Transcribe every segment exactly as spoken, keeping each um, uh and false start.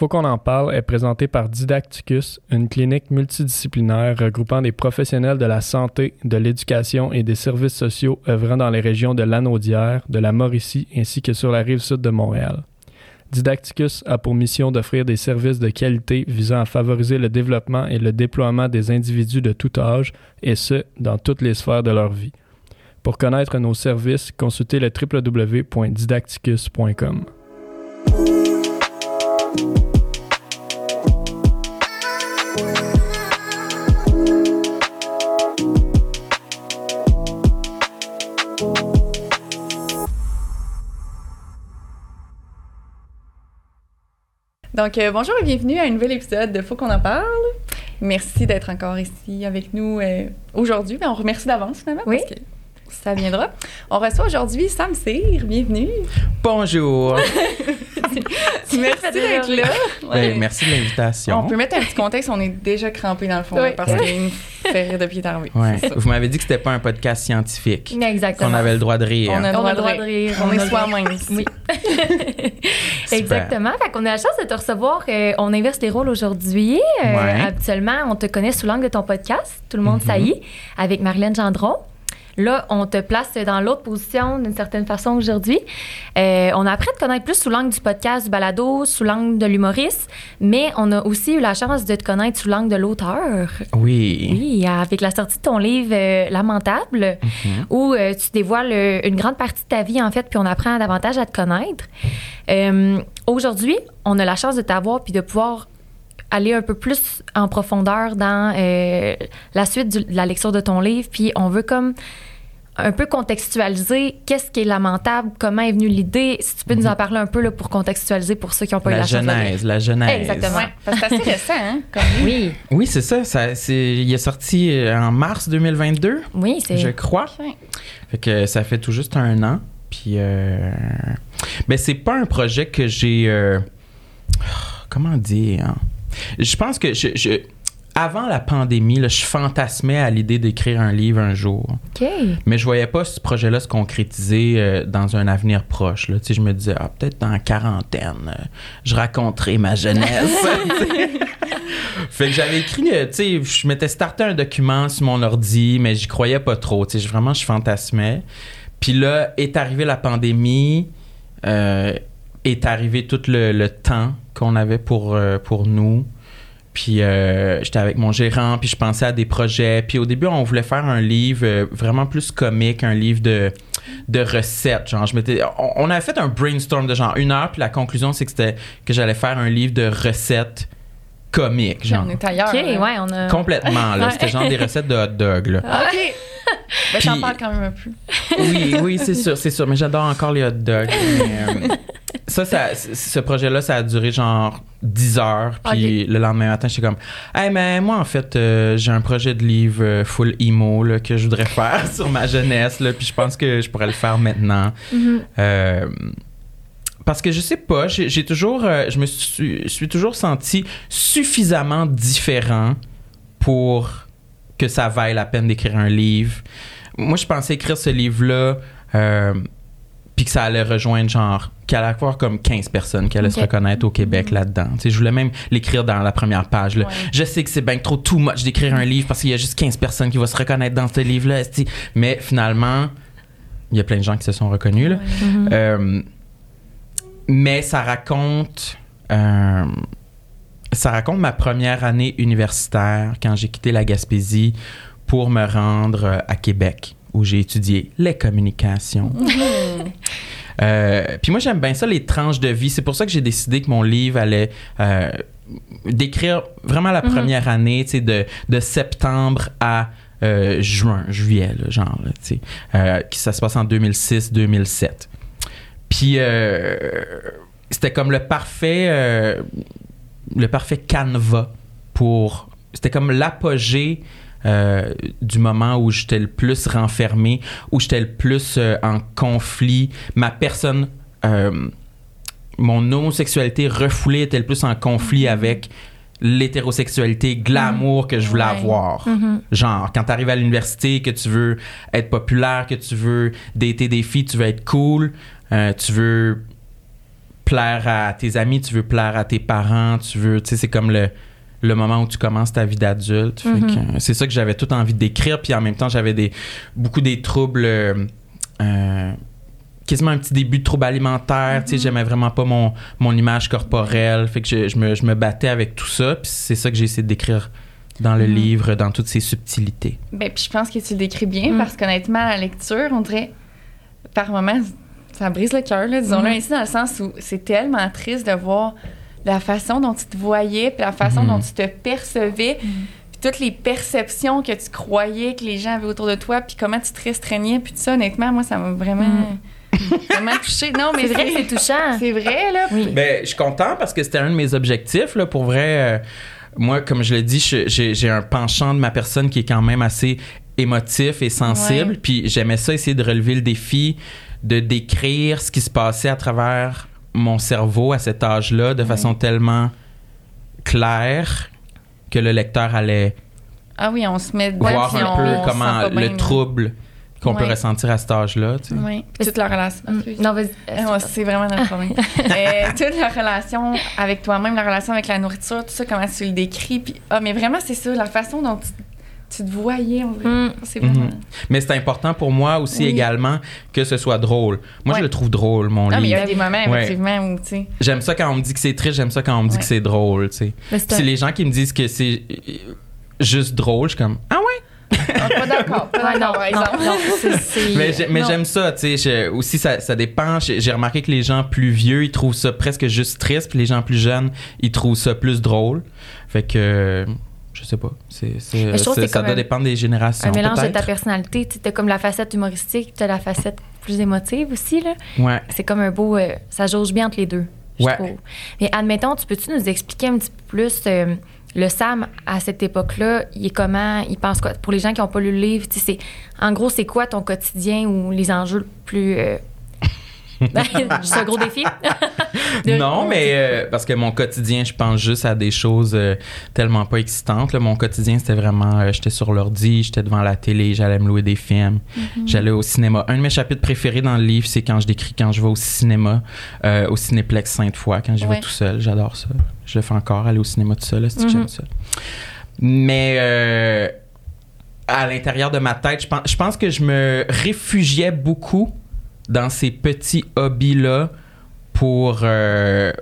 Faut qu'on en parle est présenté par Didacticus, une clinique multidisciplinaire regroupant des professionnels de la santé, de l'éducation et des services sociaux œuvrant dans les régions de Lanaudière, de la Mauricie ainsi que sur la rive sud de Montréal. Didacticus a pour mission d'offrir des services de qualité visant à favoriser le développement et le déploiement des individus de tout âge, et ce, dans toutes les sphères de leur vie. Pour connaître nos services, consultez le w w w point didacticus point com. Donc, euh, bonjour et bienvenue à un nouvel épisode de Faut qu'on en parle. Merci d'être encore ici avec nous euh, aujourd'hui. Mais on remercie d'avance, finalement, oui. parce que ça viendra. On reçoit aujourd'hui Sam Cyr. Bienvenue. Bonjour. Merci d'être là. Ouais. Ben, merci de l'invitation. On peut mettre un petit contexte. On est déjà crampés dans le fond, oui. parce qu'il nous fait rire depuis tard. Ouais. Vous m'avez dit que c'était pas un podcast scientifique. Exactement. Qu'on avait le droit de rire. On a le droit, on a le droit de, de rire. rire. On, on est soi-même. Oui. Exactement. Fait qu'on a la chance de te recevoir. Euh, on inverse les rôles aujourd'hui. Euh, ouais. Habituellement, on te connaît sous l'angle de ton podcast, Tout le monde mm-hmm. saillit, avec Marilyn Gendron. Là, on te place dans l'autre position d'une certaine façon aujourd'hui. Euh, on a appris à te connaître plus sous l'angle du podcast, du balado, sous l'angle de l'humoriste, mais on a aussi eu la chance de te connaître sous l'angle de l'auteur. Oui. Oui, avec la sortie de ton livre euh, Lamentable, mm-hmm. où euh, tu dévoiles euh, une grande partie de ta vie, en fait, puis on apprend davantage à te connaître. Euh, aujourd'hui, on a la chance de t'avoir puis de pouvoir aller un peu plus en profondeur dans euh, la suite du, de la lecture de ton livre, puis on veut comme un peu contextualiser qu'est-ce qui est lamentable, comment est venue l'idée. Si tu peux mm-hmm. nous en parler un peu là, pour contextualiser pour ceux qui n'ont pas la eu la chance de genèse, lire. La genèse. Exactement. Ouais, parce que c'est assez récent, hein? Comme oui. Oui, c'est ça. ça c'est, il est sorti en mars deux mille vingt-deux. Oui, c'est... Je crois. Ouais. Fait que ça fait tout juste un an. Puis, euh... ben, c'est pas un projet que j'ai... Euh... Comment dire... Je pense que je, je, avant la pandémie, là, je fantasmais à l'idée d'écrire un livre un jour. OK. Mais je voyais pas ce projet-là se concrétiser euh, dans un avenir proche. Là. Je me disais, ah, peut-être dans la quarantaine, euh, je raconterai ma jeunesse. Fait que j'avais écrit, tu sais, je m'étais starté un document sur mon ordi, mais j'y croyais pas trop. Tu sais, vraiment, je fantasmais. Puis là, est arrivée la pandémie, euh, est arrivé tout le, le temps qu'on avait pour, euh, pour nous. Puis euh, j'étais avec mon gérant, puis je pensais à des projets. Puis au début, on voulait faire un livre euh, vraiment plus comique, un livre de, de recettes. Genre, je m'étais, on, on avait fait un brainstorm de genre une heure, puis la conclusion, c'est que c'était que j'allais faire un livre de recettes comiques. Genre. On est ailleurs. OK, là. ouais, on a... Complètement, là. Ouais. C'était genre des recettes de hot dog, là. OK. Ben, Puis, t'en parles quand même un peu. Oui, oui, c'est sûr, c'est sûr. Mais j'adore encore les hot dogs. Mais, euh, ça, ça, ce projet-là, ça a duré genre dix heures. Puis okay. Le lendemain matin, j'étais comme, hey, mais moi, en fait, euh, j'ai un projet de livre euh, full emo là, que je voudrais faire sur ma jeunesse. Là, puis je pense que je pourrais le faire maintenant. Mm-hmm. Euh, parce que je sais pas, j'ai, j'ai toujours, euh, je me suis, je suis toujours senti suffisamment différent pour que ça vaille la peine d'écrire un livre. Moi, je pensais écrire ce livre-là, euh, puis que ça allait rejoindre, genre, qu'il allait avoir comme quinze personnes qui allaient okay. se reconnaître au Québec mm-hmm. là-dedans. Tu sais, je voulais même l'écrire dans la première page. Là. Ouais. Je sais que c'est bien trop too much d'écrire un livre parce qu'il y a juste quinze personnes qui vont se reconnaître dans ce livre-là. T'sais. Mais finalement, il y a plein de gens qui se sont reconnus. Là. Ouais. Mm-hmm. Euh, mais ça raconte... Euh, Ça raconte ma première année universitaire quand j'ai quitté la Gaspésie pour me rendre à Québec où j'ai étudié les communications. Mmh. euh, puis moi, j'aime bien ça, les tranches de vie. C'est pour ça que j'ai décidé que mon livre allait euh, décrire vraiment la mmh. première année, tu sais, de, de septembre à euh, juin, juillet, là, genre, tu sais, euh, ça se passe en deux mille six deux mille sept. Puis euh, c'était comme le parfait... Euh, le parfait canevas pour... C'était comme l'apogée euh, du moment où j'étais le plus renfermé, où j'étais le plus euh, en conflit. Ma personne... Euh, mon homosexualité refoulée était le plus en conflit mm-hmm. avec l'hétérosexualité glamour mm-hmm. que je voulais ouais. avoir. Mm-hmm. Genre, quand t'arrives à l'université, que tu veux être populaire, que tu veux dater des filles, tu veux être cool, euh, tu veux... plaire à tes amis, tu veux plaire à tes parents, tu veux, tu sais, c'est comme le, le moment où tu commences ta vie d'adulte. Mm-hmm. Fait que, c'est ça que j'avais tout envie d'écrire, puis en même temps, j'avais des, beaucoup des troubles, euh, euh, quasiment un petit début de troubles alimentaires, mm-hmm. tu sais, j'aimais vraiment pas mon, mon image corporelle, fait que je, je, me, je me battais avec tout ça, puis c'est ça que j'ai essayé d'écrire dans le mm-hmm. livre, dans toutes ses subtilités. Ben, puis je pense que tu le décris bien, mm. parce qu'honnêtement, à la lecture, on dirait, par moments, ça brise le cœur, là, disons-le mm. ainsi, dans le sens où c'est tellement triste de voir la façon dont tu te voyais, puis la façon mm. dont tu te percevais, mm. puis toutes les perceptions que tu croyais que les gens avaient autour de toi, puis comment tu te restreignais, puis tout ça, honnêtement, moi, ça m'a vraiment... Mm. vraiment touchée. Non, mais c'est vrai que c'est touchant. C'est vrai, là. Oui. Ben, je suis content parce que c'était un de mes objectifs, là, pour vrai. Euh, moi, comme je l'ai dit, je, j'ai, j'ai un penchant de ma personne qui est quand même assez émotif et sensible. Ouais. Puis j'aimais ça, essayer de relever le défi de décrire ce qui se passait à travers mon cerveau à cet âge-là de ouais. façon tellement claire que le lecteur allait ah oui, on se met dedans, voir un on, peu on comment le bien, trouble qu'on ouais. peut ressentir à cet âge-là. Tu sais. Oui, puis toute la relation. Non, vas-y. Euh, c'est vraiment notre problème. euh, toute la relation avec toi-même, la relation avec la nourriture, tout ça, comment tu le décris. Puis, ah, mais vraiment, c'est ça, la façon dont tu, tu te voyais, on dirait. Mm. C'est vraiment... Mm-hmm. Mais c'est important pour moi aussi oui. également que ce soit drôle. Moi, ouais. je le trouve drôle, mon ah, livre. Mais il y a des moments, effectivement, ouais. où, tu sais... J'aime ça quand on me dit que c'est triste, j'aime ça quand on me dit ouais. que c'est drôle, tu sais. C'est, c'est les gens qui me disent que c'est juste drôle, je suis comme, ah ouais? Ah, pas d'accord, pas d'accord, par exemple. Non, non, c'est, c'est... Mais, j'ai, mais j'aime ça, tu sais. Aussi, ça, ça dépend. J'ai, j'ai remarqué que les gens plus vieux, ils trouvent ça presque juste triste, puis les gens plus jeunes, ils trouvent ça plus drôle. Fait que, je sais pas. C'est, c'est, c'est, c'est ça doit un, dépendre des générations. Un mélange peut-être. de ta personnalité. Tu as comme la facette humoristique, tu as la facette plus émotive aussi, là. Ouais. C'est comme un beau. Euh, ça jauge bien entre les deux, je ouais. trouve. Mais admettons, tu peux-tu nous expliquer un petit peu plus. Euh, Le Sam, à cette époque-là, il est comment? Il pense quoi? Pour les gens qui n'ont pas lu le livre, c'est, en gros, c'est quoi ton quotidien ou les enjeux plus... Euh... c'est un gros défi? de... Non, mais euh, parce que mon quotidien, je pense juste à des choses euh, tellement pas excitantes. Là. Mon quotidien, c'était vraiment... Euh, j'étais sur l'ordi, j'étais devant la télé, j'allais me louer des films, mm-hmm. j'allais au cinéma. Un de mes chapitres préférés dans le livre, c'est quand je décris quand je vais au cinéma, euh, au Cinéplex Sainte-Foy, quand j'y ouais. vais tout seul. J'adore ça. Je le fais encore, aller au cinéma tout seul, là, c'est mm-hmm. que j'aime ça. Mais euh, à l'intérieur de ma tête, je pense, je pense que je me réfugiais beaucoup dans ces petits hobbies-là pour euh,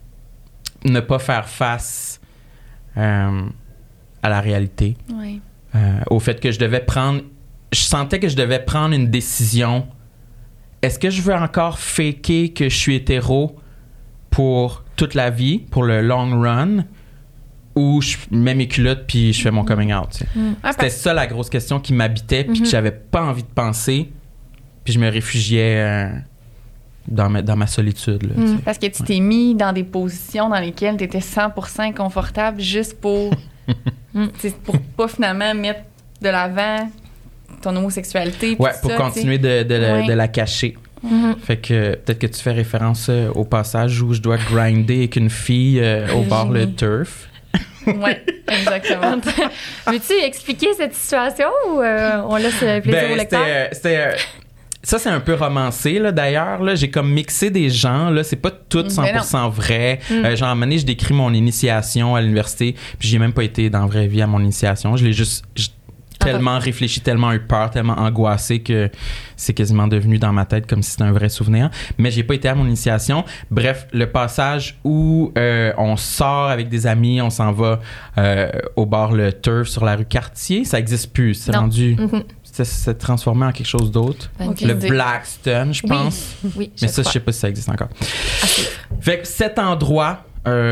ne pas faire face euh, à la réalité. Oui. Euh, au fait que je devais prendre... Je sentais que je devais prendre une décision. Est-ce que je veux encore faker que je suis hétéro pour toute la vie, pour le long run, ou je mets mes culottes puis je fais mon coming out? Tu sais. Mm. C'était ça la grosse question qui m'habitait puis mm-hmm. que j'avais pas envie de penser. Puis je me réfugiais euh, dans, ma, dans ma solitude. Là, mmh, parce que tu ouais. t'es mis dans des positions dans lesquelles tu étais cent pour cent inconfortable juste pour, pour pas finalement mettre de l'avant ton homosexualité. Ouais, tout pour ça, continuer de, de, ouais. de la cacher. Mm-hmm. Fait que peut-être que tu fais référence euh, au passage où je dois grinder avec une fille euh, au bar le turf. Oui, exactement. Veux-tu expliquer cette situation ou euh, on laisse plaisir ben, au lecteur? C'était, c'était, euh, ça, c'est un peu romancé, là, d'ailleurs. Là. J'ai comme mixé des gens. Là. C'est pas tout cent pour cent vrai. Mm. Euh, genre, à un moment donné, je décris mon initiation à l'université, puis j'ai même pas été dans la vraie vie à mon initiation. Je l'ai juste... Je, tellement ah, réfléchi, tellement eu peur, tellement angoissé que c'est quasiment devenu dans ma tête comme si c'était un vrai souvenir. Mais j'ai pas été à mon initiation. Bref, le passage où euh, on sort avec des amis, on s'en va euh, au bar le Turf sur la rue Cartier, ça existe plus. C'est non. rendu... Mm-hmm. Ça s'est transformé en quelque chose d'autre. Okay. Le Blackstone, je pense. Oui, oui mais ça, je sais pas si ça existe encore. Okay. Fait que cet endroit...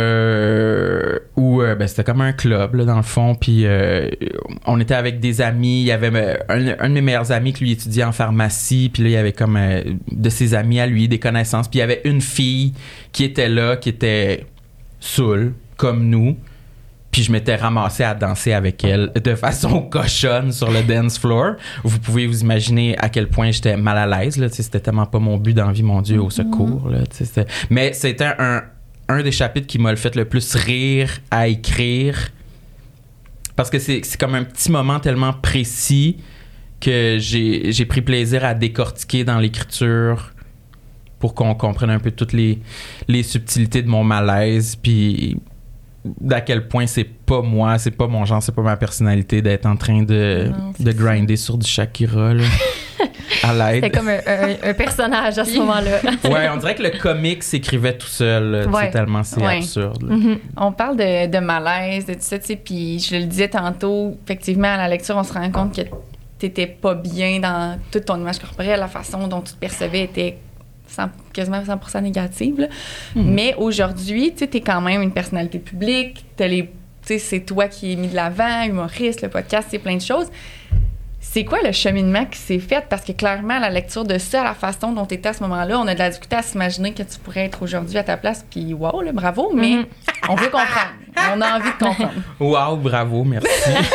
Euh, où euh, ben, c'était comme un club là, dans le fond, puis euh, on était avec des amis. Il y avait euh, un, un de mes meilleurs amis qui lui étudiait en pharmacie, puis là il y avait comme euh, de ses amis à lui, des connaissances, puis il y avait une fille qui était là, qui était saoule comme nous, puis je m'étais ramassé à danser avec elle de façon cochonne sur le dance floor. Vous pouvez vous imaginer à quel point j'étais mal à l'aise là, c'était tellement pas mon but dans la vie, mon Dieu, au secours là, c'était... mais c'était un un des chapitres qui m'a le fait le plus rire à écrire, parce que c'est, c'est comme un petit moment tellement précis que j'ai, j'ai pris plaisir à décortiquer dans l'écriture pour qu'on comprenne un peu toutes les, les subtilités de mon malaise, puis d'à quel point c'est pas moi, c'est pas mon genre, c'est pas ma personnalité d'être en train de, non, de grinder ça. Sur du Shakira, là, à l'aide. C'était comme un, un, un personnage à ce moment-là. Ouais, on dirait que le comique s'écrivait tout seul, ouais. tellement c'est ouais. absurde. Mm-hmm. On parle de, de malaise, de tout ça, tu sais, puis je le disais tantôt, effectivement, à la lecture, on se rend compte que t'étais pas bien dans toute ton image corporelle, la façon dont tu te percevais était cent, quasiment cent pour cent négative. Mm-hmm. Mais aujourd'hui, tu sais, t'es quand même une personnalité publique, t'as les, tu sais, c'est toi qui es mis de l'avant, humoriste, le podcast, c'est plein de choses. C'est quoi le cheminement qui s'est fait? Parce que clairement, à la lecture de ça, à la façon dont tu étais à ce moment-là, on a de la difficulté à s'imaginer que tu pourrais être aujourd'hui à ta place. Puis wow, là, bravo, mais mm-hmm. on veut comprendre. On a envie de comprendre. Wow, bravo, merci.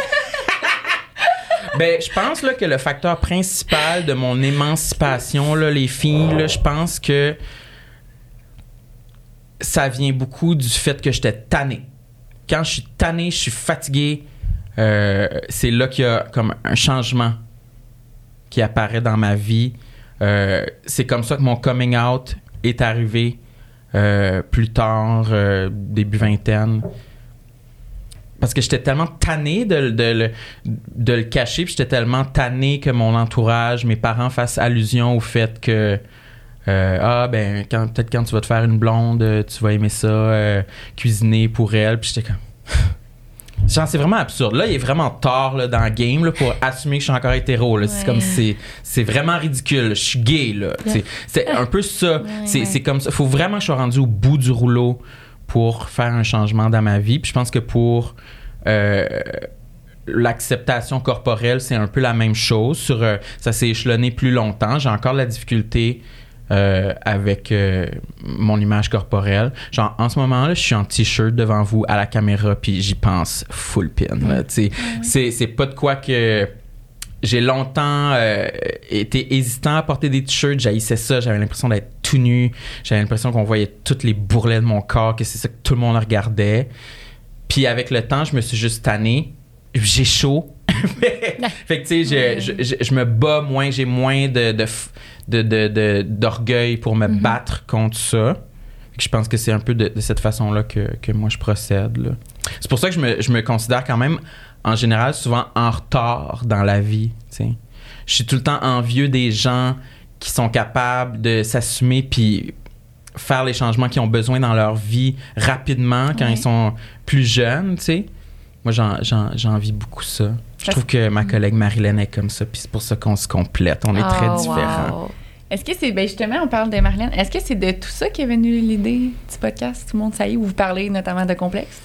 Ben, je pense là, que le facteur principal de mon émancipation, là, les filles, là, je pense que ça vient beaucoup du fait que j'étais tannée. Quand je suis tannée, je suis fatiguée, euh, c'est là qu'il y a comme un changement qui apparaît dans ma vie. Euh, c'est comme ça que mon coming out est arrivé euh, plus tard, euh, début vingtaine. Parce que j'étais tellement tannée de, de, de, de le cacher, puis j'étais tellement tannée que mon entourage, mes parents fassent allusion au fait que euh, ah ben quand, peut-être quand tu vas te faire une blonde, tu vas aimer ça, euh, cuisiner pour elle, puis j'étais comme genre c'est vraiment absurde. Là il est vraiment tard là, dans le game là, pour assumer que je suis encore hétéro là. Ouais. C'est comme c'est c'est vraiment ridicule. Je suis gay là. C'est, c'est un peu ça. Ouais, c'est, ouais. c'est comme ça. Faut vraiment que je sois rendu au bout du rouleau pour faire un changement dans ma vie. Puis je pense que pour euh, l'acceptation corporelle, c'est un peu la même chose. Sur, euh, ça s'est échelonné plus longtemps. J'ai encore de la difficulté euh, avec euh, mon image corporelle. Genre, en ce moment-là, je suis en t-shirt devant vous à la caméra, puis j'y pense full pin. Là, mmh. c'est, c'est pas de quoi que... J'ai longtemps euh, été hésitant à porter des t-shirts. J'haïssais ça. J'avais l'impression d'être tout nu. J'avais l'impression qu'on voyait toutes les bourrelets de mon corps, que c'est ça que tout le monde regardait. Puis avec le temps, je me suis juste tanné. J'ai chaud. Fait que tu sais, je, je, je, je me bats moins. J'ai moins de, de, de, de, de, d'orgueil pour me mm-hmm. battre contre ça. Je pense que c'est un peu de, de cette façon-là que, que moi, je procède. Là. C'est pour ça que je me, je me considère quand même... en général, souvent en retard dans la vie. T'sais. Je suis tout le temps envieux des gens qui sont capables de s'assumer puis faire les changements qu'ils ont besoin dans leur vie rapidement quand ouais. ils sont plus jeunes. T'sais. Moi, j'en, j'en, j'envie beaucoup ça. Je trouve que ma collègue Marilyn est comme ça, puis c'est pour ça qu'on se complète. On est oh, très différents. Wow. Est-ce que c'est, ben justement, on parle de Marilyn, est-ce que c'est de tout ça qu'est venue l'idée du podcast Tout le monde, ça y est, où vous parlez notamment de complexe?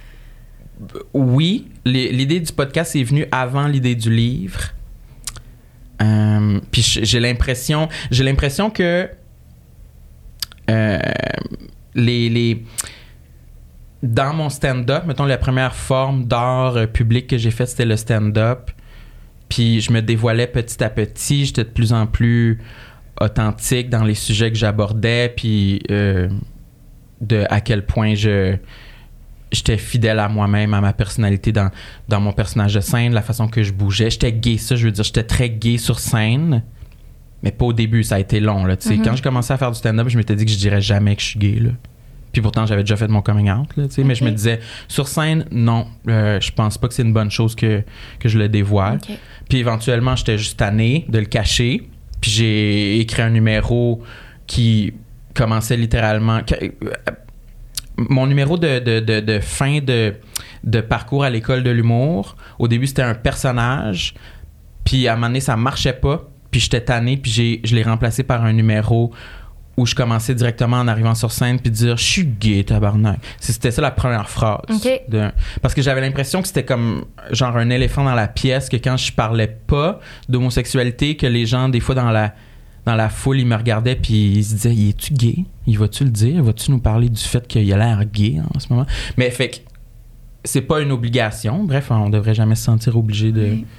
Oui, l'idée du podcast est venue avant l'idée du livre. Euh, puis j'ai l'impression, j'ai l'impression que euh, les, les dans mon stand-up, mettons la première forme d'art public que j'ai faite, c'était le stand-up. Puis je me dévoilais petit à petit, j'étais de plus en plus authentique dans les sujets que j'abordais, puis euh, de à quel point je j'étais fidèle à moi-même, à ma personnalité dans, dans mon personnage de scène, la façon que je bougeais. J'étais gay, ça, je veux dire, j'étais très gay sur scène, mais pas au début, ça a été long, là, tu sais. Mm-hmm. Quand j'ai commencé à faire du stand-up, je m'étais dit que je dirais jamais que je suis gay, là. Puis pourtant, j'avais déjà fait mon coming out, là, tu sais, okay. mais je me disais, sur scène, non, euh, je pense pas que c'est une bonne chose que, que je le dévoile. Okay. Puis éventuellement, j'étais juste tannée de le cacher, puis j'ai écrit un numéro qui commençait littéralement... Mon numéro de, de, de, de fin de, de parcours à l'école de l'humour, au début, c'était un personnage. Puis à un moment donné, ça marchait pas. Puis j'étais tanné. Puis j'ai, je l'ai remplacé par un numéro où je commençais directement en arrivant sur scène puis dire « Je suis gay, tabarnak ». C'était ça la première phrase. Okay. De, parce que j'avais l'impression que c'était comme genre un éléphant dans la pièce, que quand je parlais pas d'homosexualité, que les gens, des fois, dans la... dans la foule, il me regardait puis il se disait, es-tu gay? Il va-tu le dire? Va-tu nous parler du fait qu'il a l'air gay en ce moment? Mais fait que c'est pas une obligation. Bref, on devrait jamais se sentir obligé de, oui.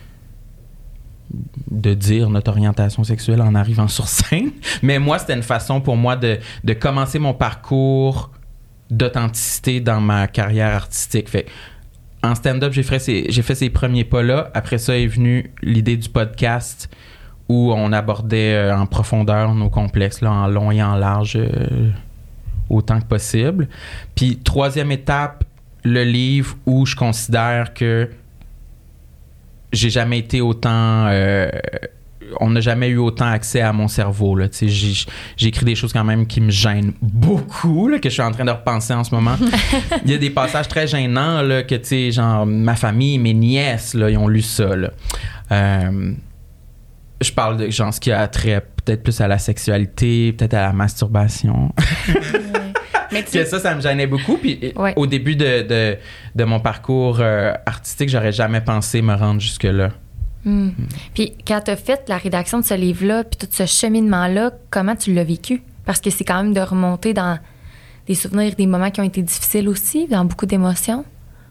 de dire notre orientation sexuelle en arrivant sur scène. Mais moi, c'était une façon pour moi de, de commencer mon parcours d'authenticité dans ma carrière artistique. Fait en stand-up, j'ai fait ces, j'ai fait ces premiers pas-là. Après ça est venue l'idée du podcast où on abordait euh, en profondeur nos complexes, là, en long et en large, euh, autant que possible. Puis, troisième étape, le livre où je considère que j'ai jamais été autant... Euh, on n'a jamais eu autant accès à mon cerveau. Là. J'ai, j'ai écrit des choses quand même qui me gênent beaucoup, là, que je suis en train de repenser en ce moment. Il y a des passages très gênants, là, que, tu sais, genre, ma famille, mes nièces, là, ils ont lu ça. Là. Euh, je parle de genre, ce qui a trait peut-être plus à la sexualité, peut-être à la masturbation. Mais tu... ça, ça me gênait beaucoup. Puis ouais. Au début de, de, de mon parcours euh, artistique, j'aurais jamais pensé me rendre jusque-là. Mm. Mm. Puis quand tu as fait la rédaction de ce livre-là, puis tout ce cheminement-là, comment tu l'as vécu? Parce que c'est quand même de remonter dans des souvenirs, des moments qui ont été difficiles aussi, dans beaucoup d'émotions.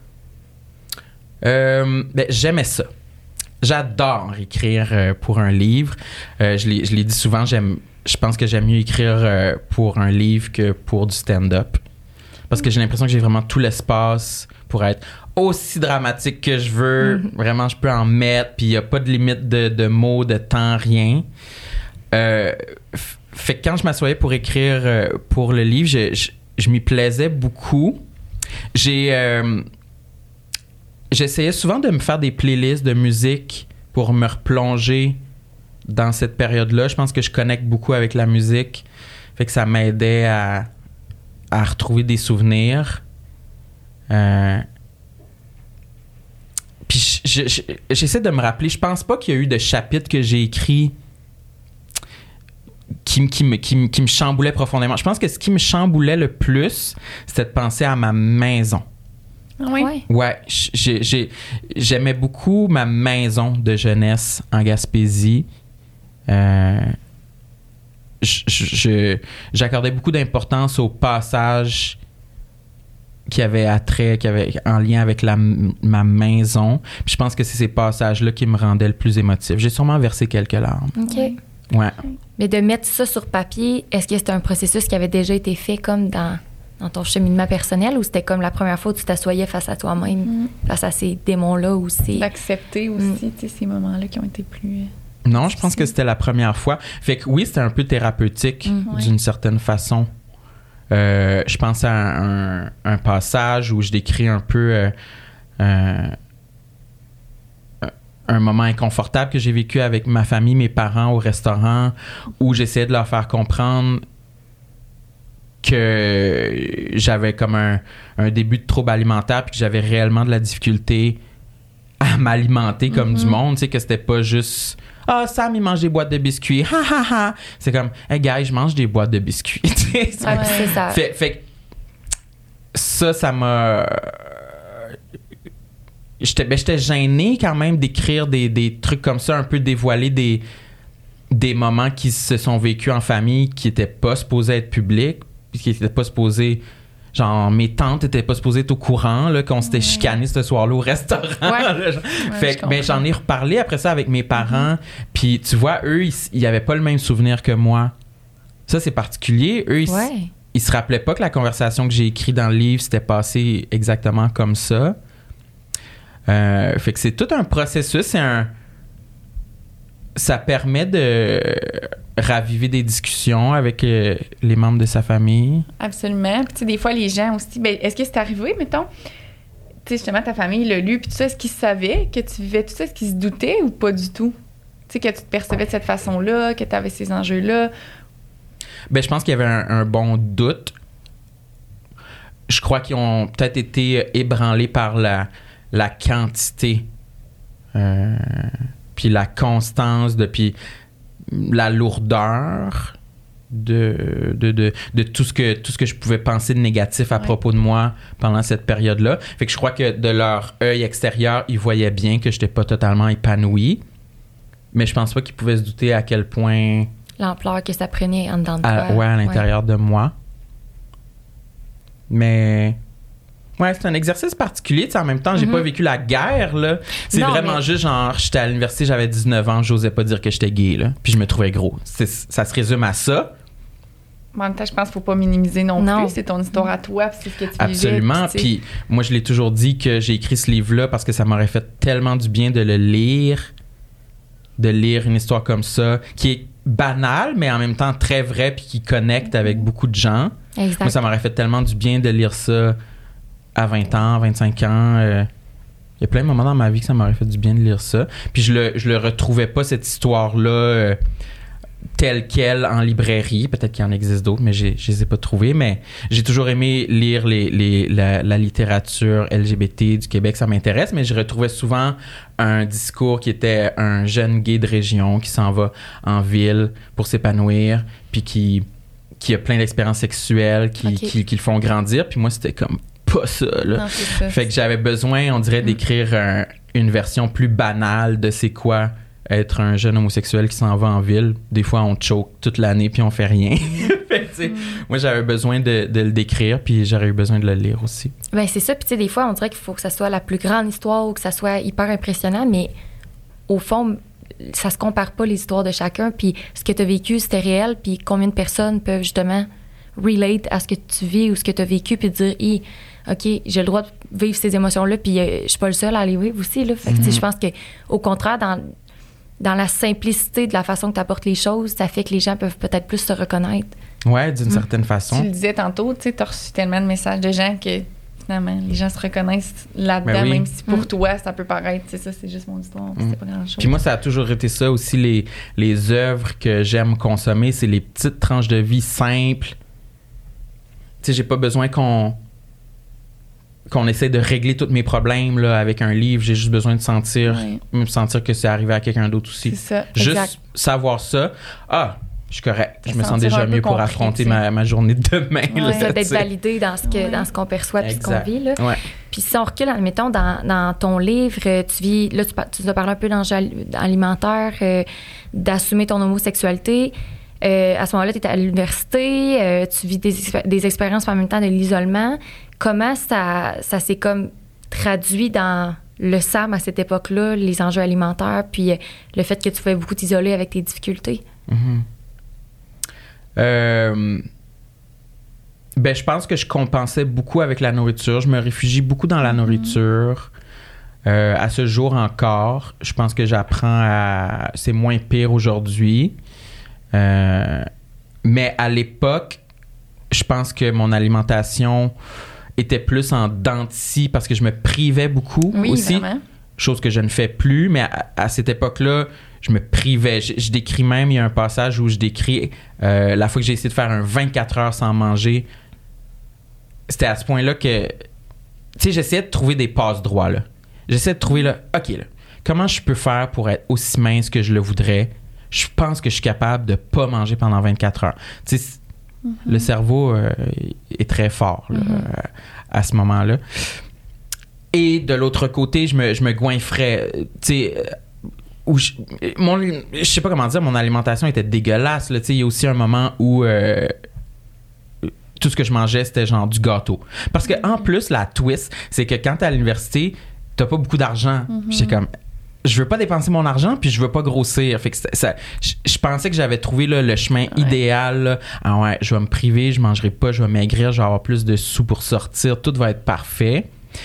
Euh, ben, j'aimais ça. J'adore écrire euh, pour un livre. Euh, je, l'ai, je l'ai dit souvent, j'aime, je pense que j'aime mieux écrire euh, pour un livre que pour du stand-up. Parce que j'ai l'impression que j'ai vraiment tout l'espace pour être aussi dramatique que je veux. Mm-hmm. Vraiment, je peux en mettre, puis il n'y a pas de limite de, de mots, de temps, rien. Euh, f- fait que quand je m'assoyais pour écrire euh, pour le livre, je, je, je m'y plaisais beaucoup. J'ai... Euh, j'essayais souvent de me faire des playlists de musique pour me replonger dans cette période-là. Je pense que je connecte beaucoup avec la musique. Fait que ça m'aidait à, à retrouver des souvenirs. Euh, puis je, je, j'essaie de me rappeler. Je pense pas qu'il y a eu de chapitre que j'ai écrit qui, qui, me, qui, qui me chamboulait profondément. Je pense que ce qui me chamboulait le plus, c'était de penser à ma maison. Oui. Ouais, j'ai, j'ai, j'aimais beaucoup ma maison de jeunesse en Gaspésie. Euh, je, je, j'accordais beaucoup d'importance aux passages qui avaient attrait, qui avaient en lien avec la, ma maison. Puis je pense que c'est ces passages-là qui me rendaient le plus émotif. J'ai sûrement versé quelques larmes. OK. Ouais. Mais de mettre ça sur papier, est-ce que c'était un processus qui avait déjà été fait comme dans... dans ton cheminement personnel, ou c'était comme la première fois où tu t'assoyais face à toi-même, mm. face à ces démons-là aussi? D'accepter aussi, mm. tu sais, ces moments-là qui ont été plus... Non, je pense que c'était la première fois. Fait que oui, c'était un peu thérapeutique mm. d'une ouais. certaine façon. Euh, je pense à un, un, un passage où je décris un peu euh, euh, un moment inconfortable que j'ai vécu avec ma famille, mes parents au restaurant, où j'essayais de leur faire comprendre que j'avais comme un, un début de trouble alimentaire puis que j'avais réellement de la difficulté à m'alimenter comme mm-hmm. du monde, tu sais, que c'était pas juste « Ah, oh, Sam, il mange des boîtes de biscuits, ha ha ha ». C'est comme « Hey, gars, je mange des boîtes de biscuits ». Ouais, c'est ça. Fait, fait ça, ça m'a... J'étais, ben, j'étais gênée quand même d'écrire des, des trucs comme ça, un peu dévoiler des, des moments qui se sont vécus en famille qui étaient pas supposés être publics, qui n'étaient pas supposés... Genre, mes tantes étaient pas supposées être au courant, là, qu'on s'était ouais. chicané ce soir-là au restaurant. Ouais. Là, ouais, fait que, ben, j'en ai reparlé après ça avec mes parents. Mm-hmm. Puis, tu vois, eux, ils n'avaient pas le même souvenir que moi. Ça, c'est particulier. Eux, ils, ouais. ils se rappelaient pas que la conversation que j'ai écrite dans le livre s'était passée exactement comme ça. Euh, fait que c'est tout un processus. C'est un... Ça permet de raviver des discussions avec euh, les membres de sa famille. Absolument. Puis, tu sais, des fois, les gens aussi... Ben, est-ce que c'est arrivé, mettons, tu sais, justement, ta famille l'a lu, puis tout ça, est-ce qu'ils savaient que tu vivais tout ça? Est-ce qu'ils se doutaient ou pas du tout? Tu sais, que tu te percevais de cette façon-là, que tu avais ces enjeux-là? Ben, je pense qu'il y avait un, un bon doute. Je crois qu'ils ont peut-être été ébranlés par la, la quantité... Euh, puis la constance, de, puis la lourdeur de, de, de, de tout, ce que, tout ce que je pouvais penser de négatif à ouais. propos de moi pendant cette période-là. Fait que je crois que de leur œil extérieur, ils voyaient bien que je n'étais pas totalement épanoui. Mais je pense pas qu'ils pouvaient se douter à quel point... L'ampleur que ça prenait en dedans de toi. À, ouais, à l'intérieur ouais. de moi. Mais... Ouais, c'est un exercice particulier. En même temps, j'ai mm-hmm. pas vécu la guerre, là. C'est non, vraiment mais... juste genre, j'étais à l'université, j'avais dix-neuf ans, j'osais pas dire que j'étais gay, là. Puis je me trouvais gros. C'est, ça se résume à ça. En même temps, je pense qu'il faut pas minimiser non, non. plus. C'est ton histoire à toi, c'est ce que tu Absolument. Vivais, puis moi, je l'ai toujours dit que j'ai écrit ce livre-là parce que ça m'aurait fait tellement du bien de le lire de lire une histoire comme ça, qui est banale, mais en même temps très vraie, puis qui connecte avec beaucoup de gens. Exact. Moi, ça m'aurait fait tellement du bien de lire ça à vingt ans, vingt-cinq ans. Euh, il y a plein de moments dans ma vie que ça m'aurait fait du bien de lire ça. Puis je le, je le retrouvais pas, cette histoire-là, euh, telle quelle en librairie. Peut-être qu'il y en existe d'autres, mais j'ai, je les ai pas trouvées. Mais j'ai toujours aimé lire les, les, la, la littérature L G B T du Québec. Ça m'intéresse, mais je retrouvais souvent un discours qui était un jeune gay de région qui s'en va en ville pour s'épanouir, puis qui, qui a plein d'expériences sexuelles qui, okay. qui, qui le font grandir. Puis moi, c'était comme pas ça, là. Non, c'est ça. Fait que j'avais besoin, on dirait, d'écrire un, une version plus banale de c'est quoi être un jeune homosexuel qui s'en va en ville. Des fois, on choke toute l'année puis on fait rien. Fait que, tu sais, mm. moi, j'avais besoin de, de le décrire puis j'aurais eu besoin de le lire aussi. Ben c'est ça. Puis, tu sais, des fois, on dirait qu'il faut que ça soit la plus grande histoire ou que ça soit hyper impressionnant, mais au fond, ça se compare pas les histoires de chacun. Puis, ce que tu as vécu, c'était réel. Puis, combien de personnes peuvent justement relate à ce que tu vis ou ce que tu as vécu puis dire, hey, OK, j'ai le droit de vivre ces émotions-là, puis euh, je suis pas le seul à les vivre aussi. Là. Fait que, mm-hmm. tu sais, je pense qu'au contraire, dans. dans la simplicité de la façon que tu apportes les choses, ça fait que les gens peuvent peut-être plus se reconnaître. Ouais, d'une mmh. certaine Tu façon. le disais tantôt, tu sais, t'as reçu tellement de messages de gens que finalement, les gens se reconnaissent là-dedans, ben oui. même si pour mmh. toi, ça peut paraître, c'est ça, c'est juste mon histoire, mmh. c'est pas grand-chose. Puis moi, ça a toujours été ça aussi, les, les œuvres que j'aime consommer, c'est les petites tranches de vie simples. Tu sais, j'ai pas besoin qu'on qu'on essaie de régler tous mes problèmes là, avec un livre. J'ai juste besoin de sentir, ouais. me sentir que c'est arrivé à quelqu'un d'autre aussi. C'est ça. Juste exact. savoir ça. Ah, je suis correct. Je me sens sentir déjà mieux pour compris, affronter ma, ma journée de demain. Ouais, là, ça, d'être t'sais. validé dans ce, que, ouais. dans ce qu'on perçoit et ce qu'on vit. Là. Ouais. Puis si on recule, admettons, dans, dans ton livre, tu vis, là, tu, tu nous as parlé un peu d'enjeux alimentaires, euh, d'assumer ton homosexualité. Euh, à ce moment-là, tu es à l'université, euh, tu vis des, des expériences en même temps de l'isolement. Comment ça, ça s'est comme traduit dans le S A M à cette époque-là, les enjeux alimentaires, puis le fait que tu pouvais beaucoup t'isoler avec tes difficultés? Mm-hmm. Euh, ben, je pense que je compensais beaucoup avec la nourriture. Je me réfugie beaucoup dans la nourriture. Euh, à ce jour encore, je pense que j'apprends à... C'est moins pire aujourd'hui. Euh, mais à l'époque, je pense que mon alimentation était plus en dents de scie parce que je me privais beaucoup oui, aussi. Vraiment. Chose que je ne fais plus, mais à, à cette époque-là, je me privais. Je, je décris même, il y a un passage où je décris euh, la fois que j'ai essayé de faire un vingt-quatre heures sans manger. C'était à ce point-là que, tu sais, j'essayais de trouver des passe-droits, là. J'essayais de trouver, là, OK, là, comment je peux faire pour être aussi mince que je le voudrais? Je pense que je suis capable de pas manger pendant vingt-quatre heures. Tu sais, mm-hmm. le cerveau euh, est très fort là, mm-hmm. euh, à ce moment-là. Et de l'autre côté, je me, je me goinfrais. Tu sais, euh, où je, mon, je sais pas comment dire, mon alimentation était dégueulasse. Là, tu sais, il y a aussi un moment où euh, tout ce que je mangeais, c'était genre du gâteau. Parce que en plus, la twist, c'est que quand t'es à l'université, t'as pas beaucoup d'argent. Mm-hmm. Puis j'étais comme... je veux pas dépenser mon argent puis je veux pas grossir. Fait que ça, ça je, je pensais que j'avais trouvé là, le chemin ouais. idéal. Là. Ah ouais, je vais me priver, je mangerai pas, je vais maigrir, je vais avoir plus de sous pour sortir, tout va être parfait.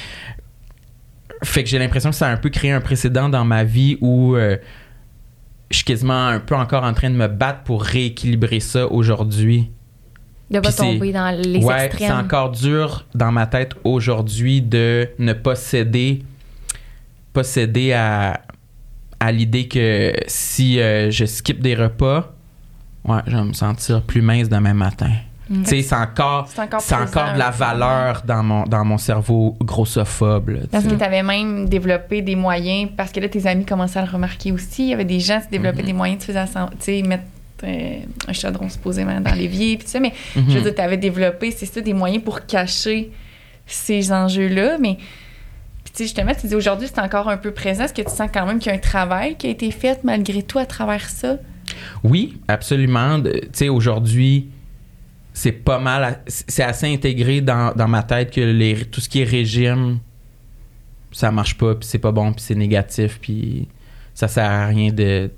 Fait que j'ai l'impression que ça a un peu créé un précédent dans ma vie où euh, je suis quasiment un peu encore en train de me battre pour rééquilibrer ça aujourd'hui. De pas tomber dans les ouais, extrêmes. C'est encore dur dans ma tête aujourd'hui de ne pas céder pas céder à, à l'idée que si euh, je skip des repas, ouais, je vais me sentir plus mince demain matin. Mm. Tu sais, c'est encore, c'est encore, c'est encore de la valeur dans mon, dans mon cerveau grossophobe. Là, parce que tu avais même développé des moyens, parce que là, tes amis commençaient à le remarquer aussi. Il y avait des gens qui développaient mm-hmm. des moyens, tu faisais mettre euh, un chaudron supposément dans l'évier, puis tout ça. Mais mm-hmm. je veux dire, tu avais développé, c'est ça, des moyens pour cacher ces enjeux-là. Mais tu sais, justement, tu dis aujourd'hui, c'est encore un peu présent. Est-ce que tu sens quand même qu'il y a un travail qui a été fait malgré tout à travers ça? Oui, absolument. Tu sais, aujourd'hui, c'est pas mal, c'est assez intégré dans, dans ma tête que les, tout ce qui est régime, ça marche pas, puis c'est pas bon, puis c'est négatif, puis ça sert à rien de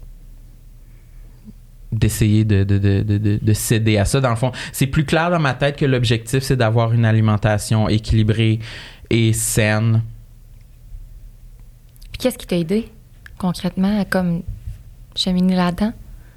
d'essayer de, de, de, de, de céder à ça. Dans le fond, c'est plus clair dans ma tête que l'objectif, c'est d'avoir une alimentation équilibrée et saine. Puis qu'est-ce qui t'a aidé concrètement à comme cheminer là-dedans?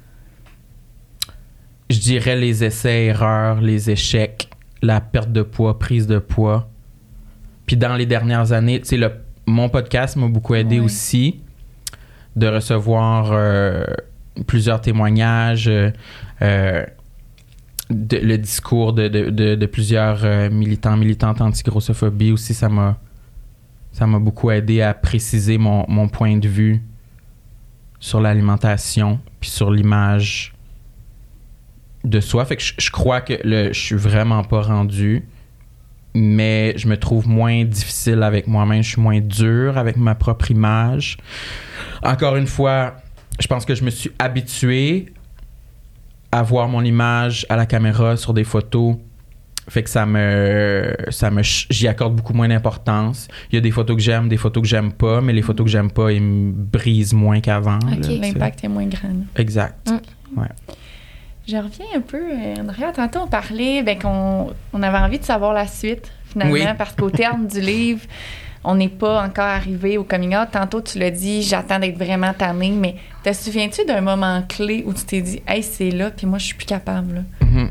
Je dirais les essais, erreurs, les échecs, la perte de poids, prise de poids. Puis dans les dernières années, tu sais, le, mon podcast m'a beaucoup aidé oui. aussi de recevoir euh, plusieurs témoignages, euh, euh, de, le discours de, de, de, de plusieurs euh, militants, militantes anti-grossophobie aussi, ça m'a, ça m'a beaucoup aidé à préciser mon, mon point de vue sur l'alimentation puis sur l'image de soi. Fait que je, je crois que le, je suis vraiment pas rendu, mais je me trouve moins difficile avec moi-même. Je suis moins dur avec ma propre image. Encore une fois, je pense que je me suis habitué à voir mon image à la caméra sur des photos. Fait que ça me... ça me j'y accorde beaucoup moins d'importance. Il y a des photos que j'aime, des photos que j'aime pas, mais les photos que j'aime pas, ils me brisent moins qu'avant. Okay. Là, l'impact est moins grand. Exact. Mm. Ouais. Je reviens un peu, Andrea, tantôt on parlait ben, qu'on on avait envie de savoir la suite, finalement, oui. parce qu'au terme du livre, on n'est pas encore arrivé au coming out. Tantôt, tu l'as dit, j'attends d'être vraiment tannée, mais te souviens-tu d'un moment clé où tu t'es dit « Hey, c'est là, puis moi, je suis plus capable. » là? Mm-hmm.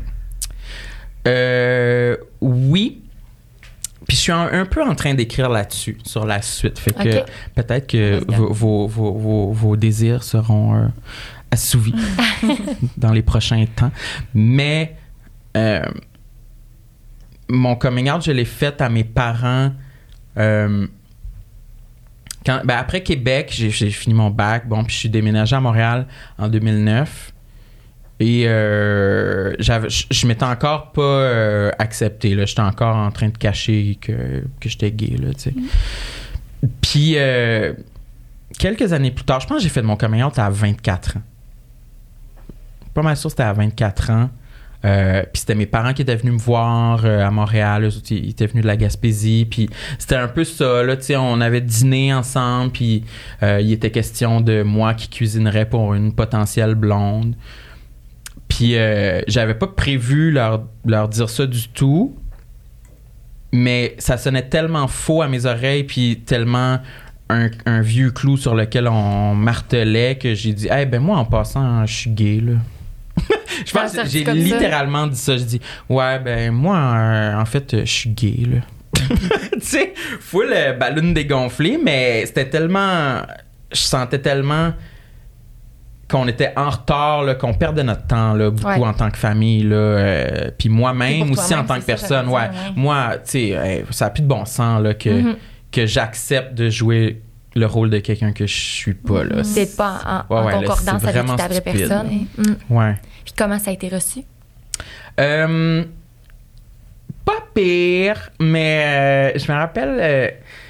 Euh, oui. Puis je suis un, un peu en train d'écrire là-dessus, sur la suite. Fait que okay. peut-être que vos, vos, vos, vos, vos désirs seront... Euh, assouvi dans les prochains temps. Mais euh, mon coming out, je l'ai fait à mes parents euh, quand, ben après Québec, j'ai, j'ai fini mon bac, bon, puis je suis déménagé à Montréal en deux mille neuf et euh, j'avais, je, je m'étais encore pas euh, accepté, là. J'étais encore en train de cacher que, que j'étais gay, là, tu sais. Mm. Puis euh, quelques années plus tard, je pense que j'ai fait mon coming out à vingt-quatre ans. Pas mal sûr, c'était à vingt-quatre ans. Euh, puis c'était mes parents qui étaient venus me voir euh, à Montréal. Eux, ils étaient venus de la Gaspésie. Puis c'était un peu ça, là, tu sais, on avait dîné ensemble. Puis euh, il était question de moi qui cuisinerais pour une potentielle blonde. Puis euh, j'avais pas prévu leur, leur dire ça du tout. Mais ça sonnait tellement faux à mes oreilles. Puis tellement... Un, un vieux clou sur lequel on martelait que j'ai dit « Hey, ben moi, en passant, je suis gay, là. » Je pense que j'ai littéralement ça. dit ça. Je dis « Ouais, ben moi, euh, en fait, je suis gay, là. » Tu sais, full euh, ballon dégonflé, mais c'était tellement... Je sentais tellement qu'on était en retard, là, qu'on perdait notre temps, là, beaucoup ouais. en tant que famille, là. Euh, puis moi-même aussi en tant que personne. Ouais. Ça, ouais. Moi, tu sais, hey, ça n'a plus de bon sens, là, que... Mm-hmm. que j'accepte de jouer le rôle de quelqu'un que je suis pas, là. C'est pas en, en ouais, concordance ouais, là, avec ta vraie personne. Mm. Ouais. Puis comment ça a été reçu? Euh, pas pire, mais euh, je me rappelle euh,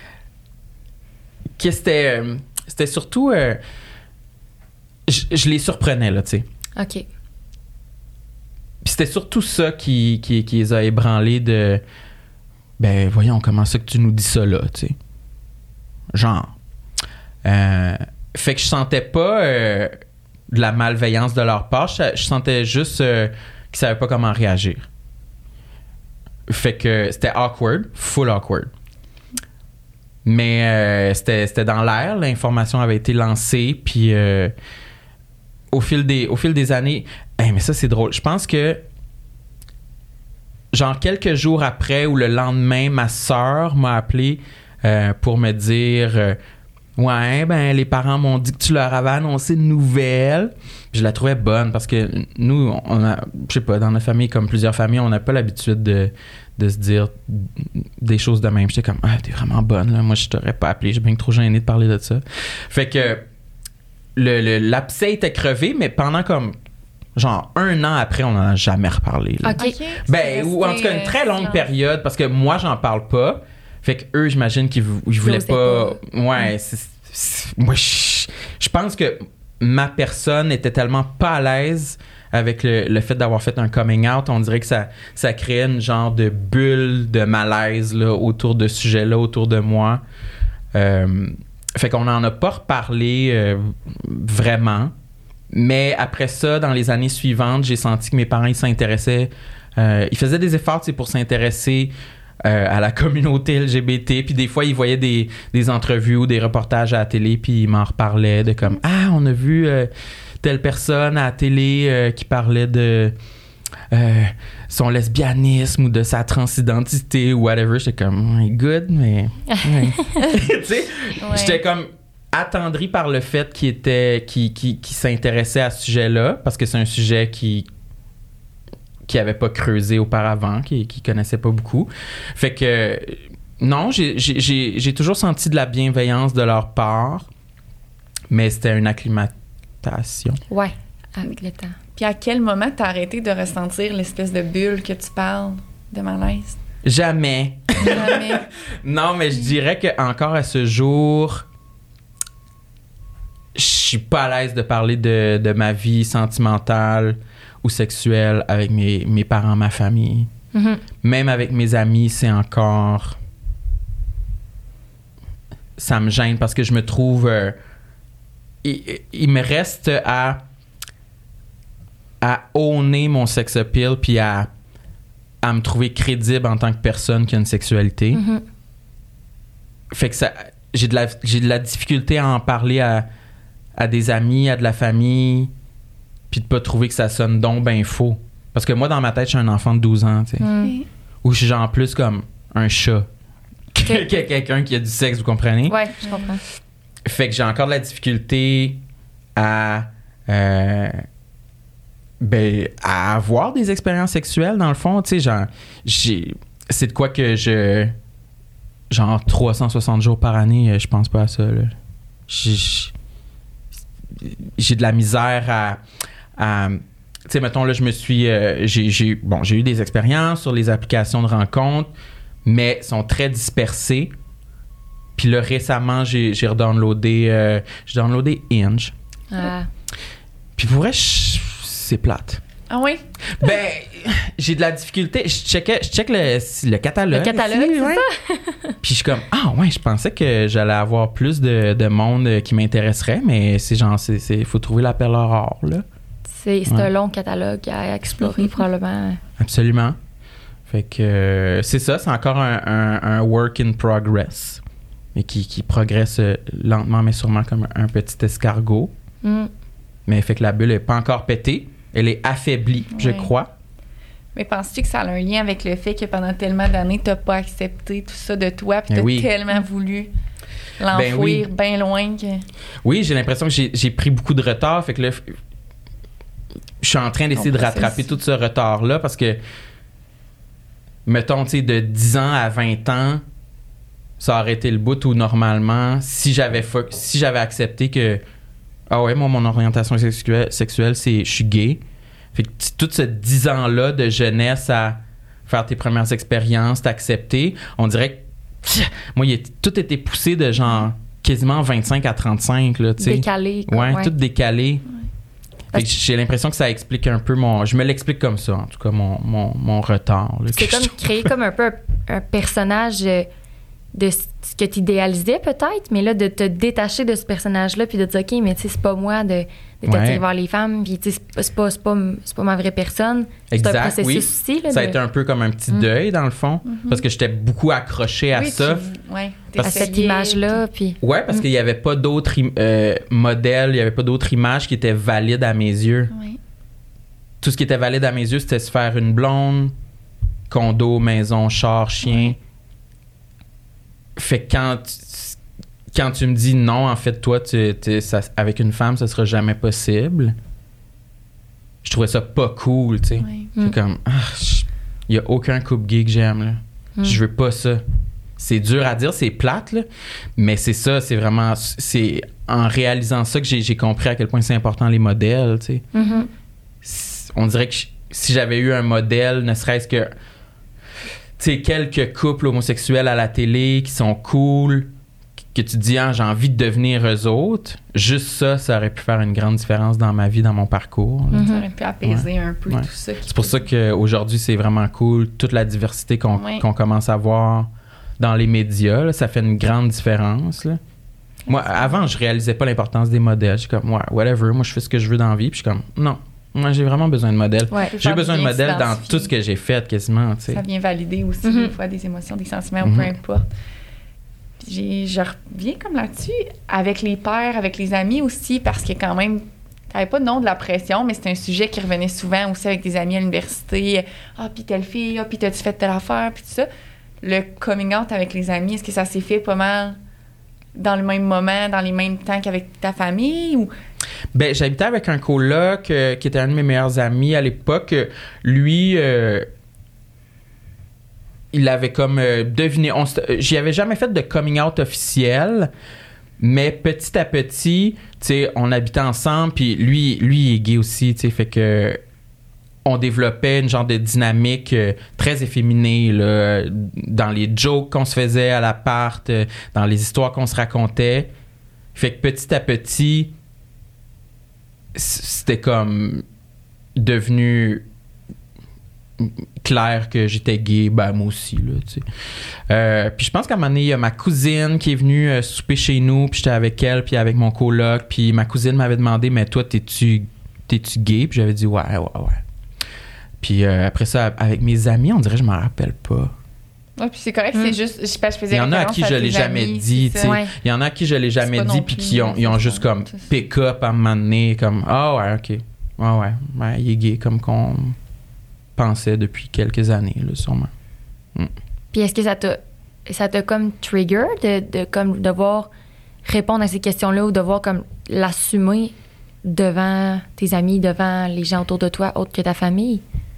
que c'était... Euh, c'était surtout... Euh, je, je les surprenais, là, tu sais. OK. Puis c'était surtout ça qui, qui, qui les a ébranlés de... Ben, voyons, comment ça que tu nous dis ça, là, tu sais. Genre. Euh, fait que je sentais pas euh, de la malveillance de leur part. Je, je sentais juste euh, qu'ils savaient pas comment réagir. Fait que c'était awkward, full awkward. Mais euh, c'était, c'était dans l'air, l'information avait été lancée, puis euh, au fil des, au fil des années... Hey, mais ça, c'est drôle. Je pense que genre quelques jours après ou le lendemain, ma sœur m'a appelé euh, pour me dire euh, ouais, ben les parents m'ont dit que tu leur avais annoncé une nouvelle. Je la trouvais bonne parce que nous, on a, je sais pas, dans notre famille, comme plusieurs familles, on n'a pas l'habitude de, de se dire des choses de même. J'étais comme, ah, t'es vraiment bonne, là. Moi, je t'aurais pas appelé. J'ai bien trop gêné de parler de ça. Fait que le, le, l'abcès était crevé, mais pendant comme genre un an après, on n'en a jamais reparlé. Là. OK. Ben, ou en tout cas une très longue silence. Période, parce que moi, j'en parle pas. Fait que eux, j'imagine qu'ils ils voulaient pas... pas. Ouais, c'est, c'est, moi, je, je pense que ma personne était tellement pas à l'aise avec le, le fait d'avoir fait un coming out. On dirait que ça, ça créait une genre de bulle de malaise là, autour de ce sujet-là, autour de moi. Euh, fait qu'on n'en a pas reparlé euh, vraiment. Mais après ça, dans les années suivantes, j'ai senti que mes parents ils s'intéressaient. Euh, ils faisaient des efforts pour s'intéresser euh, à la communauté L G B T. Puis des fois, il voyait des, des entrevues ou des reportages à la télé, puis il m'en reparlait de comme « Ah, on a vu euh, telle personne à la télé euh, qui parlait de euh, son lesbianisme ou de sa transidentité ou whatever. » J'étais comme oh, « Good, mais... Ouais. » Tu sais, Ouais. j'étais comme attendri par le fait qu'il était, qu'il, qu'il, qu'il s'intéressait à ce sujet-là, parce que c'est un sujet qui qui avait pas creusé auparavant, qui qui connaissait pas beaucoup. Fait que non, j'ai j'ai j'ai, j'ai toujours senti de la bienveillance de leur part, mais c'était une acclimatation. Ouais, avec le temps. Puis à quel moment t'as arrêté de ressentir l'espèce de bulle que tu parles de malaise? Jamais. Jamais. Non, mais je dirais que encore à ce jour, je suis pas à l'aise de parler de, de ma vie sentimentale ou sexuelle avec mes, mes parents, ma famille. Mm-hmm. Même avec mes amis, c'est encore... Ça me gêne parce que je me trouve... Euh, il, il me reste à... à owner mon sex appeal puis à, à me trouver crédible en tant que personne qui a une sexualité. Mm-hmm. Fait que ça... J'ai de la, j'ai de la difficulté à en parler à, à des amis, à de la famille, puis de pas trouver que ça sonne donc ben faux. Parce que moi, dans ma tête, je suis un enfant de douze ans, tu sais. Mm. Ou je suis genre plus comme un chat que que quelqu'un qui a du sexe, vous comprenez? Ouais, je comprends. Fait que j'ai encore de la difficulté à... Euh, ben, à avoir des expériences sexuelles, dans le fond, tu sais, genre... J'ai, c'est de quoi que je... Genre trois cent soixante jours par année, je pense pas à ça, là. J'ai... J'ai de la misère à... à tu sais, mettons, là, je me suis... Euh, j'ai, j'ai, bon, j'ai eu des expériences sur les applications de rencontres, mais sont très dispersées. Puis là, récemment, j'ai, j'ai redownloadé... Euh, j'ai downloadé Hinge. Ah. Puis pour vrai, je- c'est plate. Ah oui? Ben, j'ai de la difficulté. Je checkais, je check le, le catalogue. Le catalogue, ici, c'est ouais. Puis je suis comme, ah ouais, je pensais que j'allais avoir plus de, de monde qui m'intéresserait, mais c'est genre, c'est, c'est, faut trouver la perle rare, là. C'est, c'est Ouais. un long catalogue à explorer, probablement. Absolument. Fait que euh, c'est ça, c'est encore un, un, un work in progress, mais qui, qui progresse euh, lentement, mais sûrement comme un, un petit escargot. Mm. Mais fait que la bulle n'est pas encore pétée. Elle est affaiblie, je Ouais. crois. Mais penses-tu que ça a un lien avec le fait que pendant tellement d'années, t'as pas accepté tout ça de toi, puis Ben t'as oui. tellement voulu l'enfouir Ben bien loin que... Oui, j'ai l'impression que j'ai, j'ai pris beaucoup de retard. Fait que là, f- je suis en train d'essayer Ton de rattraper processus. tout ce retard-là parce que, mettons, tu sais, de dix ans à vingt ans, ça aurait été le bout où normalement, si j'avais, fo- si j'avais accepté que, ah ouais, moi, mon orientation sexuelle, sexuelle c'est je suis gay. Fait que t- tout ce dix ans-là de jeunesse à faire tes premières expériences, t'accepter, on dirait que, moi, il est, tout était poussé de genre quasiment vingt-cinq à trente-cinq, là, tu sais. Décalé. quoi, Ouais, ouais. tout décalé. Fait Parce que j'ai l'impression que ça explique un peu mon... Je me l'explique comme ça, en tout cas, mon, mon, mon retard. là, C'est que comme je- créer comme un peu un, un personnage euh, de ce que tu idéalisais peut-être, mais là, de te détacher de ce personnage-là puis de te dire, OK, mais tu sais, c'est pas moi de, de t'attirer Ouais. vers les femmes, puis tu sais, c'est pas, c'est pas, c'est pas, c'est pas ma vraie personne. C'est un Exact, processus oui. aussi. Là, Ça a de- été un peu comme un petit Mm. deuil, dans le fond, parce que j'étais beaucoup accroché à Oui, ça. tu- ouais, à cette t'essayais, image-là, puis... Ouais, parce Mm. qu'il n'y avait pas d'autres im- euh, modèles, il n'y avait pas d'autres images qui étaient valides à mes yeux. puis- ouais. Tout ce qui était valide à mes yeux, c'était se faire une blonde, condo, maison, char, chien. Fait que quand tu, quand tu me dis non, en fait, toi, tu, tu- ça, avec une femme, ça sera jamais possible, je trouvais ça pas cool, tu sais. Ouais. C'est Mm. comme, ah, il y a aucun couple gay que j'aime, là. Mm. Je veux pas ça. C'est dur à dire, c'est plate, là, mais c'est ça, c'est vraiment, c'est en réalisant ça que j'ai, j'ai compris à quel point c'est important les modèles, tu sais. Mhm. On dirait que si j'avais eu un modèle, ne serait-ce que, tu sais, quelques couples homosexuels à la télé qui sont cool, que tu te dis, ah, j'ai envie de devenir eux autres, juste ça, ça aurait pu faire une grande différence dans ma vie, dans mon parcours, là. Mhm. Ça aurait pu apaiser un peu Ouais. tout ça. C'est pour ça qu'aujourd'hui, c'est vraiment cool, toute la diversité qu'on, Ouais. qu'on commence à voir dans les médias, là, ça fait une grande différence, là. Moi, avant, je réalisais pas l'importance des modèles. Je suis comme, ouais, whatever, moi, je fais ce que je veux dans la vie, puis je suis comme, non. Moi, j'ai vraiment besoin de modèles. Ouais. J'ai besoin de modèles dans s'identifier. tout ce que j'ai fait, quasiment, tu sais. Ça vient valider aussi, Mm-hmm. des fois, des émotions, des sentiments, ou Mm-hmm. peu importe. Puis j'ai, je reviens comme là-dessus, avec les pères, avec les amis aussi, parce que quand même, t'avais pas de nom de la pression, mais c'est un sujet qui revenait souvent aussi avec des amis à l'université. Ah, puis telle fille, ah, puis t'as-tu fait telle affaire, puis tout ça. Le coming out avec les amis, est-ce que ça s'est fait pas mal dans le même moment, dans les mêmes temps qu'avec ta famille, ou... Ben, j'habitais avec un coloc euh, qui était un de mes meilleurs amis à l'époque. Lui, euh, il avait comme euh, deviné. On, j'y avais jamais fait de coming out officiel, mais petit à petit, tu sais, on habitait ensemble. Puis lui, lui, il est gay aussi, tu sais, fait que on développait une genre de dynamique euh, très efféminée là, dans les jokes qu'on se faisait à l'appart, euh, dans les histoires qu'on se racontait. Fait que petit à petit, c'était comme devenu clair que j'étais gay, ben moi aussi, là, tu sais. Euh, puis je pense qu'à un moment donné, il y a ma cousine qui est venue euh, souper chez nous, puis j'étais avec elle, puis avec mon coloc, puis ma cousine m'avait demandé, mais toi, t'es-tu, t'es-tu gay? Puis j'avais dit, ouais, ouais, ouais. Puis euh, après ça, avec mes amis, on dirait que je m'en rappelle pas. Ouais, puis c'est correct, Mm. c'est juste, je sais pas, je faisais Il y en a à qui je l'ai jamais dit, tu sais. Ouais. Il y en a à qui je l'ai jamais pas dit, non puis plus, qui ont, ils ont c'est juste ça, comme c'est ça. pick up à un moment donné, comme, ah ouais, ok. Ouais, ouais, ouais, il est gay, comme qu'on pensait depuis quelques années, là, sûrement. Puis est-ce que ça t'a, ça t'a comme trigger de, de comme devoir répondre à ces questions-là ou devoir comme l'assumer devant tes amis, devant les gens autour de toi, autres que ta famille?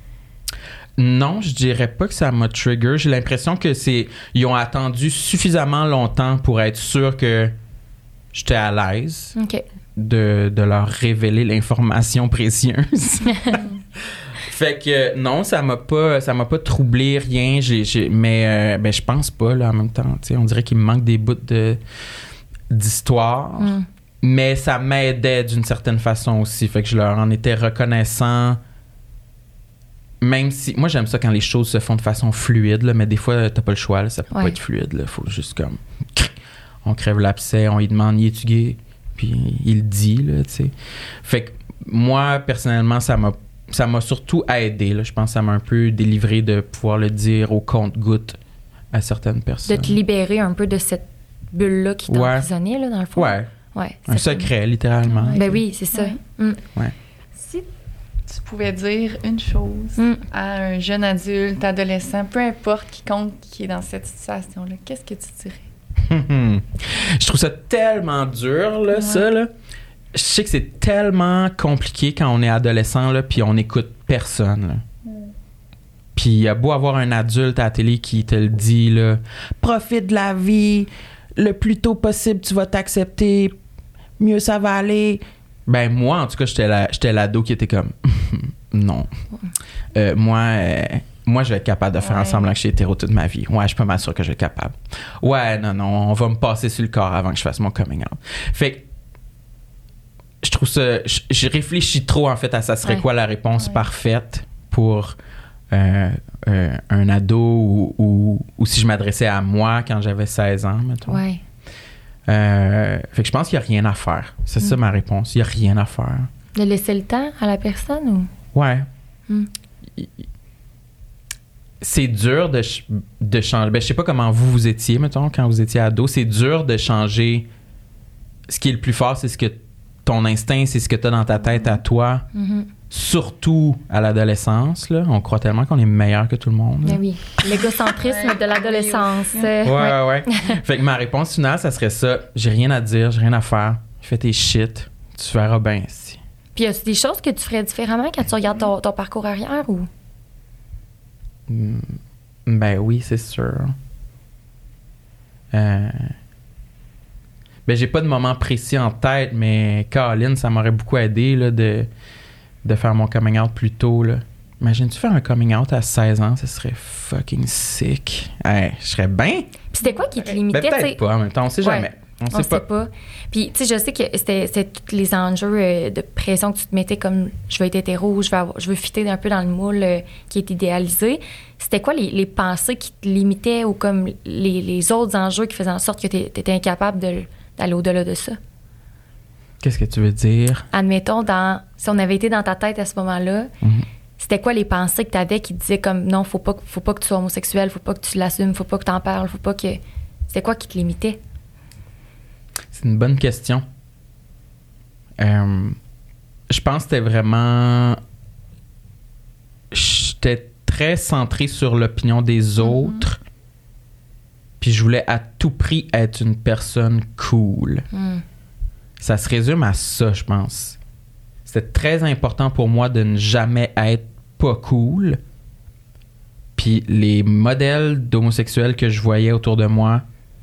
Non, je dirais pas que ça m'a trigger. J'ai l'impression que c'est. Ils ont attendu suffisamment longtemps pour être sûr que j'étais à l'aise OK. de, de leur révéler l'information précieuse. Fait que non, ça m'a pas ça m'a pas troublé, rien. J'ai, j'ai, mais euh, ben, je pense pas, là, en même temps. Tu sais, on dirait qu'il me manque des bouts de, d'histoire. Mm. Mais ça m'aidait d'une certaine façon aussi. Fait que je leur en étais reconnaissant. Même si... Moi, j'aime ça quand les choses se font de façon fluide, là, mais des fois, t'as pas le choix. Là, ça peut Ouais. pas être fluide. Il faut juste comme... On crève l'abcès, on lui demande « Y es-tu gay? » Puis il le dit, là, tu sais. Fait que moi, personnellement, ça m'a, ça m'a surtout aidé. Là. Je pense que ça m'a un peu délivré de pouvoir le dire au compte-gouttes à certaines personnes. De te libérer un peu de cette bulle-là qui t'a Ouais. emprisonné, là, dans le fond. Ouais. Ouais. Un ça- secret, littéralement. Ben oui, c'est ça. Ouais. Mm. Si tu pouvais dire une chose Mm. à un jeune adulte, adolescent, peu importe quiconque qui est dans cette situation-là, qu'est-ce que tu dirais? Je trouve ça tellement dur, là, Ouais. ça, là. Je sais que c'est tellement compliqué quand on est adolescent, là, puis on écoute personne, là. Puis il y a beau avoir un adulte à la télé qui te le dit, là, profite de la vie, le plus tôt possible, tu vas t'accepter, mieux ça va aller. Ben, moi, en tout cas, j'étais, la, j'étais l'ado qui était comme, non. Euh, moi, euh, moi, je vais être capable de faire Ouais. semblant que je suis hétéro toute ma vie. Ouais, je suis pas mal sûr que je vais être capable. Ouais, non, non, on va me passer sur le corps avant que je fasse mon coming out. Fait que, je trouve ça, je, je réfléchis trop, en fait, à ça serait Ouais. quoi la réponse Ouais. parfaite pour euh, euh, un ado ou, ou, ou si je m'adressais à moi quand j'avais seize ans, mettons. Ouais. Euh, fait que je pense qu'il n'y a rien à faire. C'est ça Mm. ma réponse. Il n'y a rien à faire. De laisser le temps à la personne ou? Ouais. Mm. Il- C'est dur de, ch- de changer. Ben, je sais pas comment vous vous étiez, mettons, quand vous étiez ado. C'est dur de changer. Ce qui est le plus fort, c'est ce que ton instinct, c'est ce que tu as dans ta tête à toi. Mhm. Surtout à l'adolescence. Là. On croit tellement qu'on est meilleur que tout le monde. là. Ben oui. L'égocentrisme Ouais. de l'adolescence. Oui, euh, Ouais, ouais, ouais. Fait que ma réponse finale, ça serait ça. J'ai rien à dire, j'ai rien à faire. Fais tes shit. Tu verras bien si. Puis y a des choses que tu ferais différemment quand tu regardes ton, ton parcours arrière ou? Mm, Ben oui, c'est sûr. Euh... Ben j'ai pas de moment précis en tête, mais Caroline, ça m'aurait beaucoup aidé là, de, de faire mon coming out plus tôt. Là. Imagine-tu faire un coming out à seize ans, ça serait fucking sick. Hey, je serais bien. Puis c'était quoi qui te Ben limitait? tu sais? peut-être pas en même temps, on sait Ouais. jamais. On sait On pas. sait pas. Puis, tu sais, je sais que c'était, c'était tous les enjeux euh, de pression que tu te mettais comme je veux être hétéro, je veux, avoir, je veux fitter un peu dans le moule euh, qui est idéalisé. C'était quoi les, les pensées qui te limitaient ou comme les, les autres enjeux qui faisaient en sorte que tu étais incapable de, d'aller au-delà de ça? Qu'est-ce que tu veux dire? Admettons, dans, si on avait été dans ta tête à ce moment-là, Mm-hmm. c'était quoi les pensées que tu avais qui te disaient comme non, faut pas, faut pas que tu sois homosexuel, faut pas que tu l'assumes, faut pas que tu en parles, faut pas que. C'était quoi qui te limitait? C'est une bonne question. Euh, je pense que c'était vraiment... J'étais très centré sur l'opinion des autres. Mm-hmm. Puis je voulais à tout prix être une personne cool. Mm. Ça se résume à ça, je pense. C'était très important pour moi de ne jamais être pas cool. Puis les modèles d'homosexuels que je voyais autour de moi,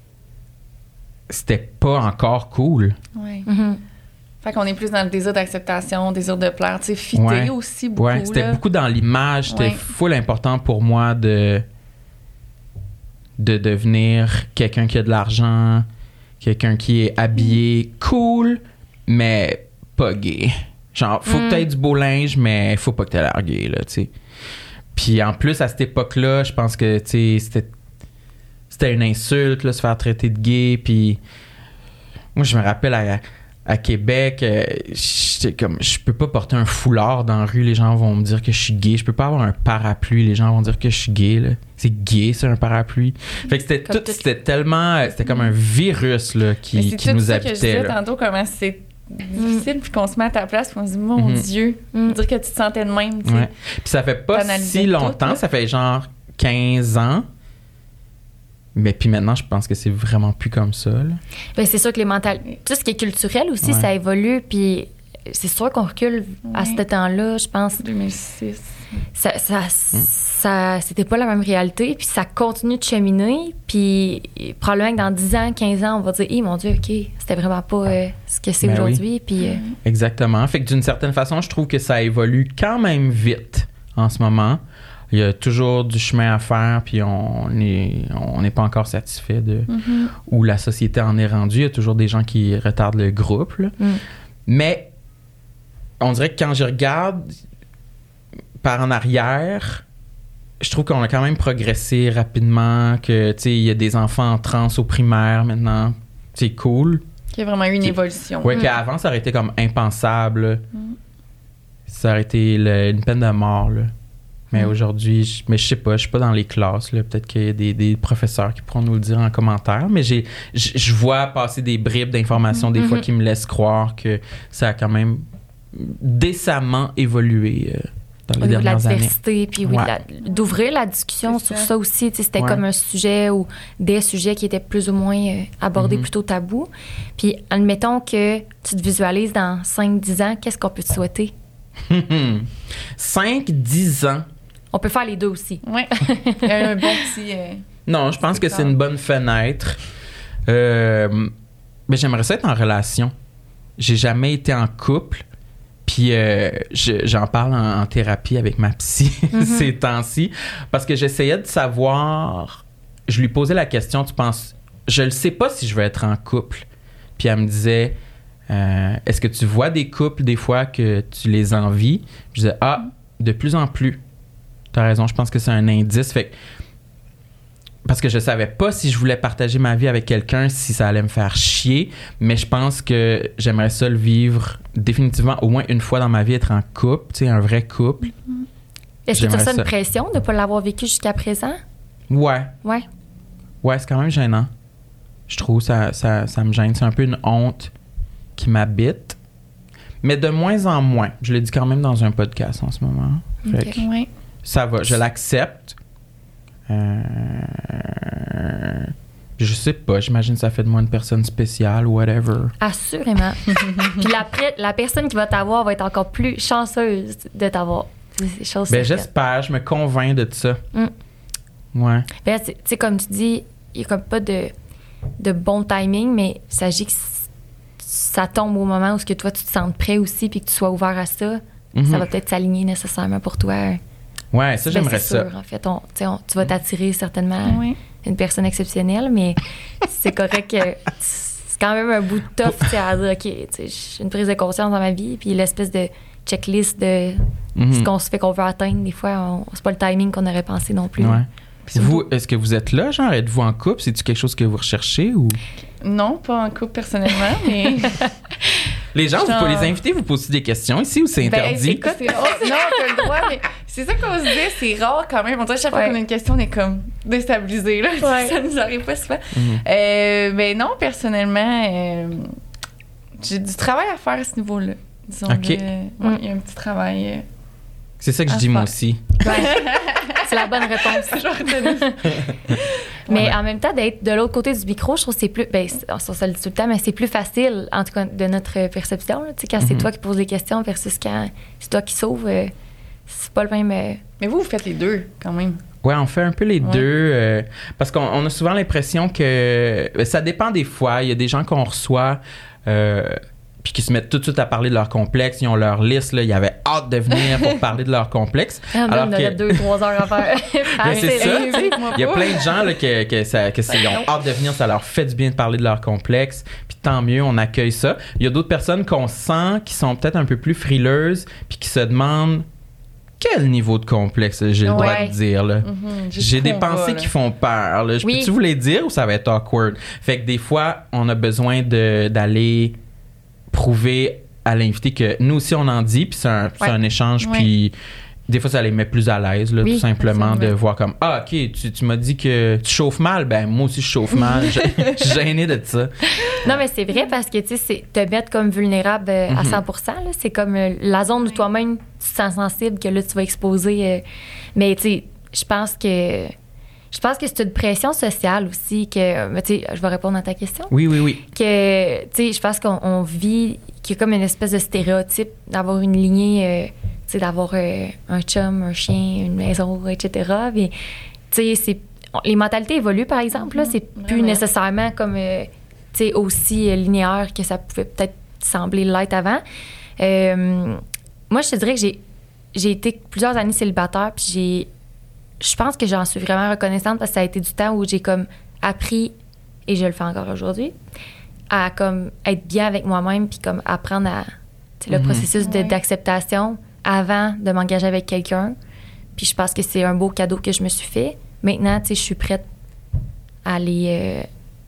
c'était pas encore cool. Oui. Mm-hmm. Fait qu'on est plus dans le désir d'acceptation, désir de plaire, tu sais, fitter ouais. aussi beaucoup. Ouais, c'était là. beaucoup dans l'image. C'était Ouais. full important pour moi de de devenir quelqu'un qui a de l'argent, quelqu'un qui est habillé cool, mais pas gay. Genre, faut Mm. que t'aies du beau linge, mais faut pas que t'aies l'air gay, là, tu sais. Puis en plus, à cette époque-là, je pense que, tu sais, c'était, c'était une insulte, là, se faire traiter de gay. Puis moi, je me rappelle à, à Québec, euh, j'étais comme, je peux pas porter un foulard dans la rue, les gens vont me dire que je suis gay. Je peux pas avoir un parapluie, les gens vont dire que je suis gay, là. C'est gay, c'est un parapluie. Fait que c'était Comme tout, tout- c'était tellement, c'était comme un virus, là, Mais qui, c'est qui tout nous ça que je habitait, disais là. tantôt, comment c'est difficile, puis qu'on se met à ta place, puis on se dit, mon Mhm. Dieu, Mm. dire que tu te sentais de même, tu sais. Ouais. Puis ça fait pas T'analysais si tout, longtemps, là. ça fait genre quinze ans. Mais puis maintenant, je pense que c'est vraiment plus comme ça, là. Ben, c'est sûr que les mentales. Tout ce qui est culturel aussi, Ouais. ça évolue. Puis c'est sûr qu'on recule à Ouais. ce temps-là, je pense. deux mille six. Ça, ça, ça, c'était pas la même réalité. Puis ça continue de cheminer. Puis probablement que dans dix ans, quinze ans, on va dire, hé, mon Dieu, OK, c'était vraiment pas euh, ce que c'est Ben oui. aujourd'hui. Puis. euh, Exactement. Fait que d'une certaine façon, je trouve que ça évolue quand même vite en ce moment. Il y a toujours du chemin à faire, puis on n'est on n'est pas encore satisfait de Mhm. où la société en est rendue. Il y a toujours des gens qui retardent le groupe, là. Mm. Mais on dirait que quand je regarde par en arrière, je trouve qu'on a quand même progressé rapidement, que, tu sais, il y a des enfants en trans au primaire maintenant. C'est cool. Il y a vraiment eu une Qui- évolution. Ouais, Mm. qu'avant, ça aurait été comme impensable. Mm. Ça aurait été le- une peine de mort, là. Mais Mm. aujourd'hui, je, mais je sais pas, je suis pas dans les classes, là. Peut-être qu'il y a des, des professeurs qui pourront nous le dire en commentaire, mais j'ai, je je vois passer des bribes d'informations des fois Mhm. qui me laissent croire que ça a quand même décemment évolué euh, dans les Au niveau de la dernières années. diversité, puis oui, Ouais. de la- d'ouvrir la discussion C'est sur ça. ça aussi. Tu sais, c'était Ouais. comme un sujet ou des sujets qui étaient plus ou moins euh, abordés Mhm. plutôt tabous. Puis admettons que tu te visualises dans cinq dix ans, qu'est-ce qu'on peut te souhaiter? cinq dix ans. Mm. On peut faire les deux aussi. Ouais. Il y a un bon petit. euh, Non, je pense C'est que clair. c'est une bonne fenêtre. Euh, mais j'aimerais ça être en relation. J'ai jamais été en couple. Puis euh, je- j'en parle en, en thérapie avec ma psy Mhm. ces temps-ci. Parce que j'essayais de savoir. Je lui posais la question, tu penses. Je ne sais pas si je veux être en couple. Puis elle me disait. euh, Est-ce que tu vois des couples des fois que tu les envies? Je disais, ah, de plus en plus. T'as raison, je pense que c'est un indice. Fait que- parce que je savais pas si je voulais partager ma vie avec quelqu'un, si ça allait me faire chier, mais je pense que j'aimerais ça le vivre définitivement au moins une fois dans ma vie, être en couple, tu sais, un vrai couple. Est-ce que tu J'aimerais as ça ça. une pression de ne pas l'avoir vécu jusqu'à présent? Ouais, Ouais. ouais, c'est quand même gênant. Je trouve ça, ça, ça me gêne. C'est un peu une honte qui m'habite. Mais de moins en moins. Je le dis quand même dans un podcast en ce moment. Fait Ok. que ouais. ça va, je l'accepte. Euh, je sais pas, j'imagine que ça fait de moi une personne spéciale ou whatever. Assurément. Puis la, pré- la personne qui va t'avoir va être encore plus chanceuse de t'avoir. C'est- c'est chose Ben, certaine. j'espère, je me convainc de ça. Mm. Ouais. Ben, tu sais, comme tu dis, il n'y a comme pas de, de bon timing, mais il s'agit que c- ça tombe au moment où ce que toi, tu te sens prêt aussi puis que tu sois ouvert à ça. Mhm. Ça va peut-être s'aligner nécessairement pour toi. Ouais, ça, Ben, j'aimerais c'est ça. sûr, en fait. On- tu sais, on- tu vas t'attirer certainement Ouais. une personne exceptionnelle, mais c'est correct que c'est quand même un bout de tough tu sais, à dire, OK, tu sais, j'ai une prise de conscience dans ma vie, puis l'espèce de checklist de Mhm. ce qu'on se fait qu'on veut atteindre. Des fois, on- c'est pas le timing qu'on aurait pensé non plus. Ouais. Puis Vous, est-ce que vous êtes là, genre, êtes-vous en couple? C'est-tu quelque chose que vous recherchez ou? Non, pas en couple personnellement, mais Les gens, Genre... vous pouvez les inviter, vous posez des questions ici ou c'est interdit? Ben, écoute, oh, non, t'as le droit, mais c'est ça qu'on se dit, c'est rare quand même. On dirait chaque fois ouais. qu'on a une question, on est comme déstabilisé. Là. Ouais. Ça nous arrive pas souvent. Mm-hmm. Euh, ben non, personnellement, euh, j'ai du travail à faire à ce niveau-là. Disons, OK. Il ouais, y a un petit travail. Euh, c'est ça que je dis, faire. Moi aussi. Ouais. C'est la bonne réponse. Mais ouais. En même temps, d'être de l'autre côté du micro, je trouve que c'est plus... Ben, ça, ça le dit tout le temps, mais c'est plus facile, en tout cas, de notre perception. Là, quand mm-hmm. c'est toi qui poses des questions versus quand c'est toi qui sauve, euh, c'est pas le même... Euh... Mais vous, vous faites les deux, quand même. Oui, on fait un peu les ouais. deux. Euh, parce qu'on on a souvent l'impression que... Ça dépend des fois. Il y a des gens qu'on reçoit... Euh, puis qui se mettent tout de suite à parler de leur complexe. Ils ont leur liste, là, ils avaient hâte de venir pour parler de leur complexe. Ah, alors on que... a deux, trois heures à faire. Ben, c'est ça, tu sais. Il y a plein de gens là, que, que, ça, que ils ont hâte de venir, ça leur fait du bien de parler de leur complexe. Puis tant mieux, on accueille ça. Il y a d'autres personnes qu'on sent qui sont peut-être un peu plus frileuses puis qui se demandent quel niveau de complexe j'ai le ouais. droit de dire, là. Mm-hmm, j'ai des pensées va, qui font peur, là. Je oui. peux-tu vous les dire ou ça va être awkward? Fait que des fois, on a besoin de, d'aller... prouver à l'invité que nous aussi on en dit puis c'est un, ouais. c'est un échange ouais. puis des fois ça les met plus à l'aise là, oui, tout simplement de voir comme ah ok tu, tu m'as dit que tu chauffes mal, ben moi aussi je chauffe mal. Je suis gênée de ça. Non mais c'est vrai parce que tu sais c'est te mettre comme vulnérable euh, à cent pour cent là, c'est comme euh, la zone où toi-même tu te sens sensible que là tu vas exposer euh, mais tu sais je pense que Je pense que c'est une pression sociale aussi que, tu sais, je vais répondre à ta question. Oui, oui, oui. Que, tu sais, je pense qu'on on vit, qu'il y a comme une espèce de stéréotype d'avoir une lignée, euh, tu sais, d'avoir euh, un chum, un chien, une maison, et cetera. Mais, tu sais, c'est, les mentalités évoluent, par exemple, là. C'est plus ouais, nécessairement comme, euh, tu sais, aussi euh, linéaire que ça pouvait peut-être sembler l'être avant. Euh, moi, je te dirais que j'ai, j'ai été plusieurs années célibataire, puis j'ai je pense que j'en suis vraiment reconnaissante parce que ça a été du temps où j'ai comme appris, et je le fais encore aujourd'hui, à comme être bien avec moi-même puis comme apprendre à le mm-hmm. processus de, ouais. d'acceptation avant de m'engager avec quelqu'un. Puis je pense que c'est un beau cadeau que je me suis fait. Maintenant, tu sais, je suis prête à aller euh,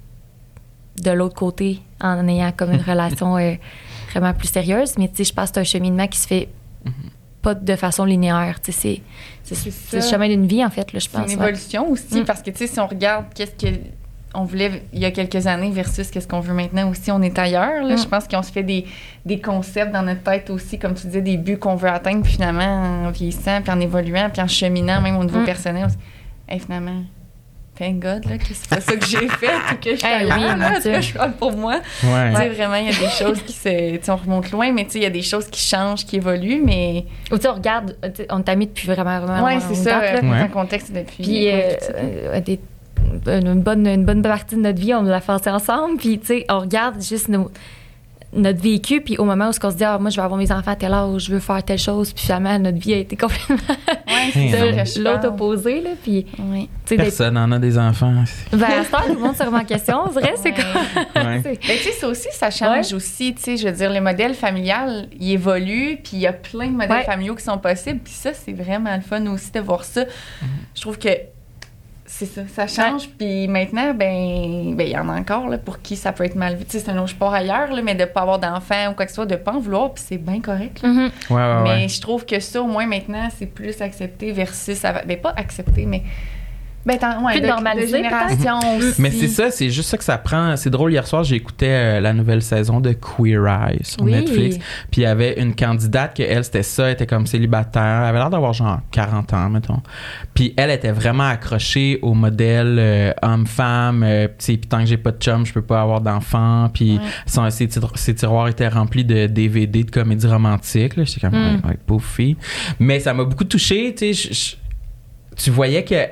de l'autre côté en ayant comme une relation euh, vraiment plus sérieuse. Mais tu sais, je pense que c'est un cheminement qui se fait mm-hmm. pas de façon linéaire. Tu sais, c'est C'est, c'est, c'est le chemin d'une vie, en fait, là, je pense. C'est une évolution ouais. aussi, mm. parce que, tu sais, si on regarde qu'est-ce qu'on voulait il y a quelques années versus qu'est-ce qu'on veut maintenant aussi, on est ailleurs. Là. Mm. Je pense qu'on se fait des, des concepts dans notre tête aussi, comme tu disais, des buts qu'on veut atteindre, puis finalement, en vieillissant, puis en évoluant, puis en cheminant, même au niveau mm. personnel. Hey, finalement, thank God, là, que c'est pas ça que j'ai fait, ou que je suis hey, ailleurs, oui, là, que je parle pour moi. Ouais. Tu sais, vraiment, il y a des choses qui se... Tu sais, on remonte loin, mais tu sais, il y a des choses qui changent, qui évoluent, mais... Ou tu sais, on regarde, on t'a mis depuis vraiment, vraiment ouais, c'est ça, date, ouais. en contexte depuis... Puis, euh, euh, des, une, bonne, une bonne partie de notre vie, on l'a fait ensemble, puis tu sais, on regarde juste nos... notre vécu, puis au moment où on se dit « Ah, moi, je vais avoir mes enfants à tel âge, je veux faire telle chose », puis finalement, notre vie a été complètement ouais, de l'autre opposé, là, puis... Oui. Personne n'en a des enfants. Ben, à ce temps, tout le monde se remet en question, en vrai, c'est ouais. comme... Ouais. Ben, tu sais, ça aussi, ça change ouais. aussi, tu sais, je veux dire, le modèle familial, il évolue, puis il y a plein de modèles ouais. familiaux qui sont possibles, puis ça, c'est vraiment le fun aussi de voir ça. Mm-hmm. Je trouve que c'est ça, ça change. Ouais. Puis maintenant, ben, ben, il y en a encore là, pour qui ça peut être mal vu. Tu sais, c'est un autre sport ailleurs, là, mais de ne pas avoir d'enfants ou quoi que ce soit, de ne pas en vouloir, puis c'est bien correct. Là. Mm-hmm. Ouais, ouais, mais ouais. je trouve que ça, au moins maintenant, c'est plus accepté versus... Ben, pas accepté, mais... Ben, ouais, plus de, normalisé, de génération aussi. Mais c'est ça, c'est juste ça que ça prend. C'est drôle, hier soir, j'écoutais euh, la nouvelle saison de Queer Eye sur oui. Netflix. Puis il y avait une candidate que elle, c'était ça, elle était comme célibataire. Elle avait l'air d'avoir genre quarante ans, mettons. Puis elle était vraiment accrochée au modèle euh, homme-femme. Euh, puis tant que j'ai pas de chum, je peux pas avoir d'enfant. Puis ouais. son, ses, tir- ses tiroirs étaient remplis de D V D de comédies romantiques. Là. J'étais comme, mm. ouais, ouais, pauvre fille. Mais ça m'a beaucoup touchée. Tu sais, tu voyais que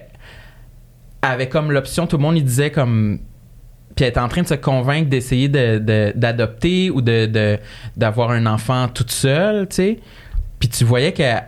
avait comme l'option, tout le monde il disait comme, puis elle était en train de se convaincre d'essayer de, de, d'adopter ou de, de, d'avoir un enfant toute seule, tu sais. Puis tu voyais qu'elle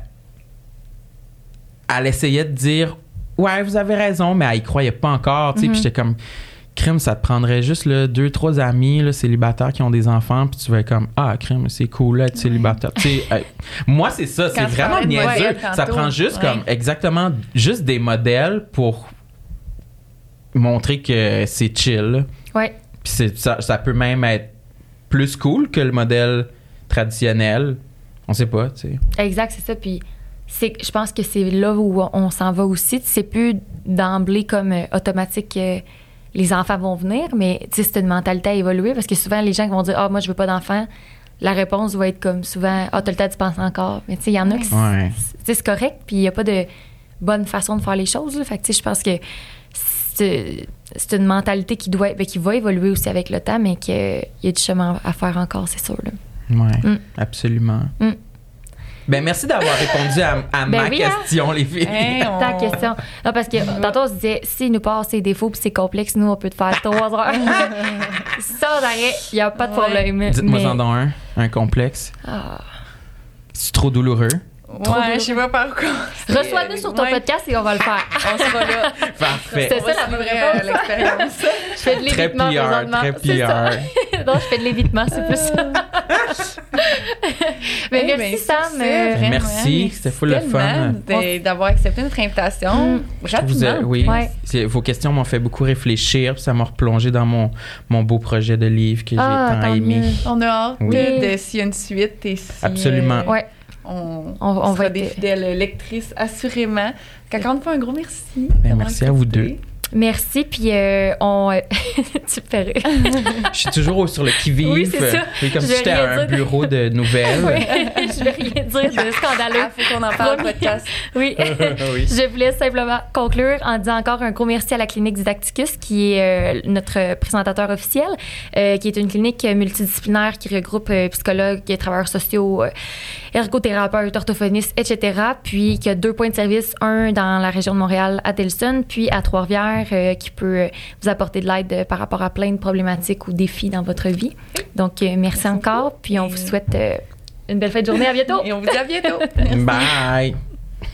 elle essayait de dire ouais, vous avez raison, mais elle y croyait pas encore, tu sais. Mm-hmm. Puis j'étais comme, crime, ça te prendrait juste là, deux, trois amis là, célibataires qui ont des enfants, puis tu vas être comme, ah, crime, c'est cool là, être célibataire. Tu sais, euh, moi, c'est ça, c'est vraiment niaiseux. Ouais, ça prend juste ouais. comme, exactement, juste des modèles pour montrer que c'est chill. Ouais. Puis c'est, ça, ça peut même être plus cool que le modèle traditionnel. On sait pas, tu sais. Exact, c'est ça. Puis c'est, je pense que c'est là où on s'en va aussi. C'est plus d'emblée comme euh, automatique que les enfants vont venir, mais c'est une mentalité à évoluer parce que souvent, les gens qui vont dire « Ah, moi, je veux pas d'enfants », la réponse va être comme souvent « Ah, t'as le temps d'y penser encore ». Mais tu sais, il y en a qui... Ouais. C'est, c'est correct, puis il n'y a pas de bonne façon de faire les choses. Là. Fait que tu sais, je pense que c'est, c'est une mentalité qui, doit, ben, qui va évoluer aussi avec le temps, mais qu'il y a du chemin à faire encore, c'est sûr. Là. Oui, Mm. absolument. Mm. Ben, merci d'avoir répondu à, à Ben ma oui, hein? question, les filles. Hey, on- Ta question. Non, parce que tantôt, on se disait, s'il nous passe ses défauts puis ses complexes, nous, on peut te faire trois heures. Sans arrêt, il n'y a pas de Ouais. problème. Dites-moi Mais- en don un, un complexe. Ah. C'est trop douloureux. Ouais, je sais pas par quoi. Reçois-nous sur ton Ouais, podcast et on va le faire. On sera là. Parfait. C'est On ça va la bonne suivre, euh, réponse. l'expérience. Je fais de Très l'évitement P R, présentement. très C'est P ça. R. Non, je fais de l'évitement, c'est plus ça. Mais Eh merci, ben, Sam. sur ce, euh, vraiment, Merci, c'était full le fun. tellement de- d'avoir accepté notre invitation Mm. Vous rapidement. êtes- oui, Ouais. c'est- vos questions m'ont fait beaucoup réfléchir, puis ça m'a replongé dans mon, mon beau projet de livre que j'ai Ah, tant tant aimé. mieux. On a hâte Oui. de s'il y a une suite et si Absolument. euh, Ouais. on, On- on sera va des être- fidèles lectrices assurément. Encore une fois, un gros merci. Ben, d'avoir merci à vous accepté. deux. Merci, puis euh, on... tu me fais rire. Je suis toujours sur le qui-vive. Oui, c'est ça. Oui, comme Je si vais j'étais à rien un dire. bureau de nouvelles. Oui, je vais rien dire de scandaleux. Ah, faut qu'on en parle au Promis. podcast. Oui. Oui. Je voulais simplement conclure en disant encore un gros merci à la clinique Didacticus, qui est euh, notre présentateur officiel, euh, qui est une clinique multidisciplinaire qui regroupe euh, psychologues, travailleurs sociaux, euh, ergothérapeutes, orthophonistes, et cetera. Puis qui a deux points de service, un dans la région de Montréal à Delson, puis à Trois-Rivières, euh, qui peut euh, vous apporter de l'aide euh, par rapport à plein de problématiques ou défis dans votre vie. Donc, euh, merci, encore. Puis on vous souhaite euh, une belle fin de journée. À bientôt. Et on vous dit à bientôt. Bye.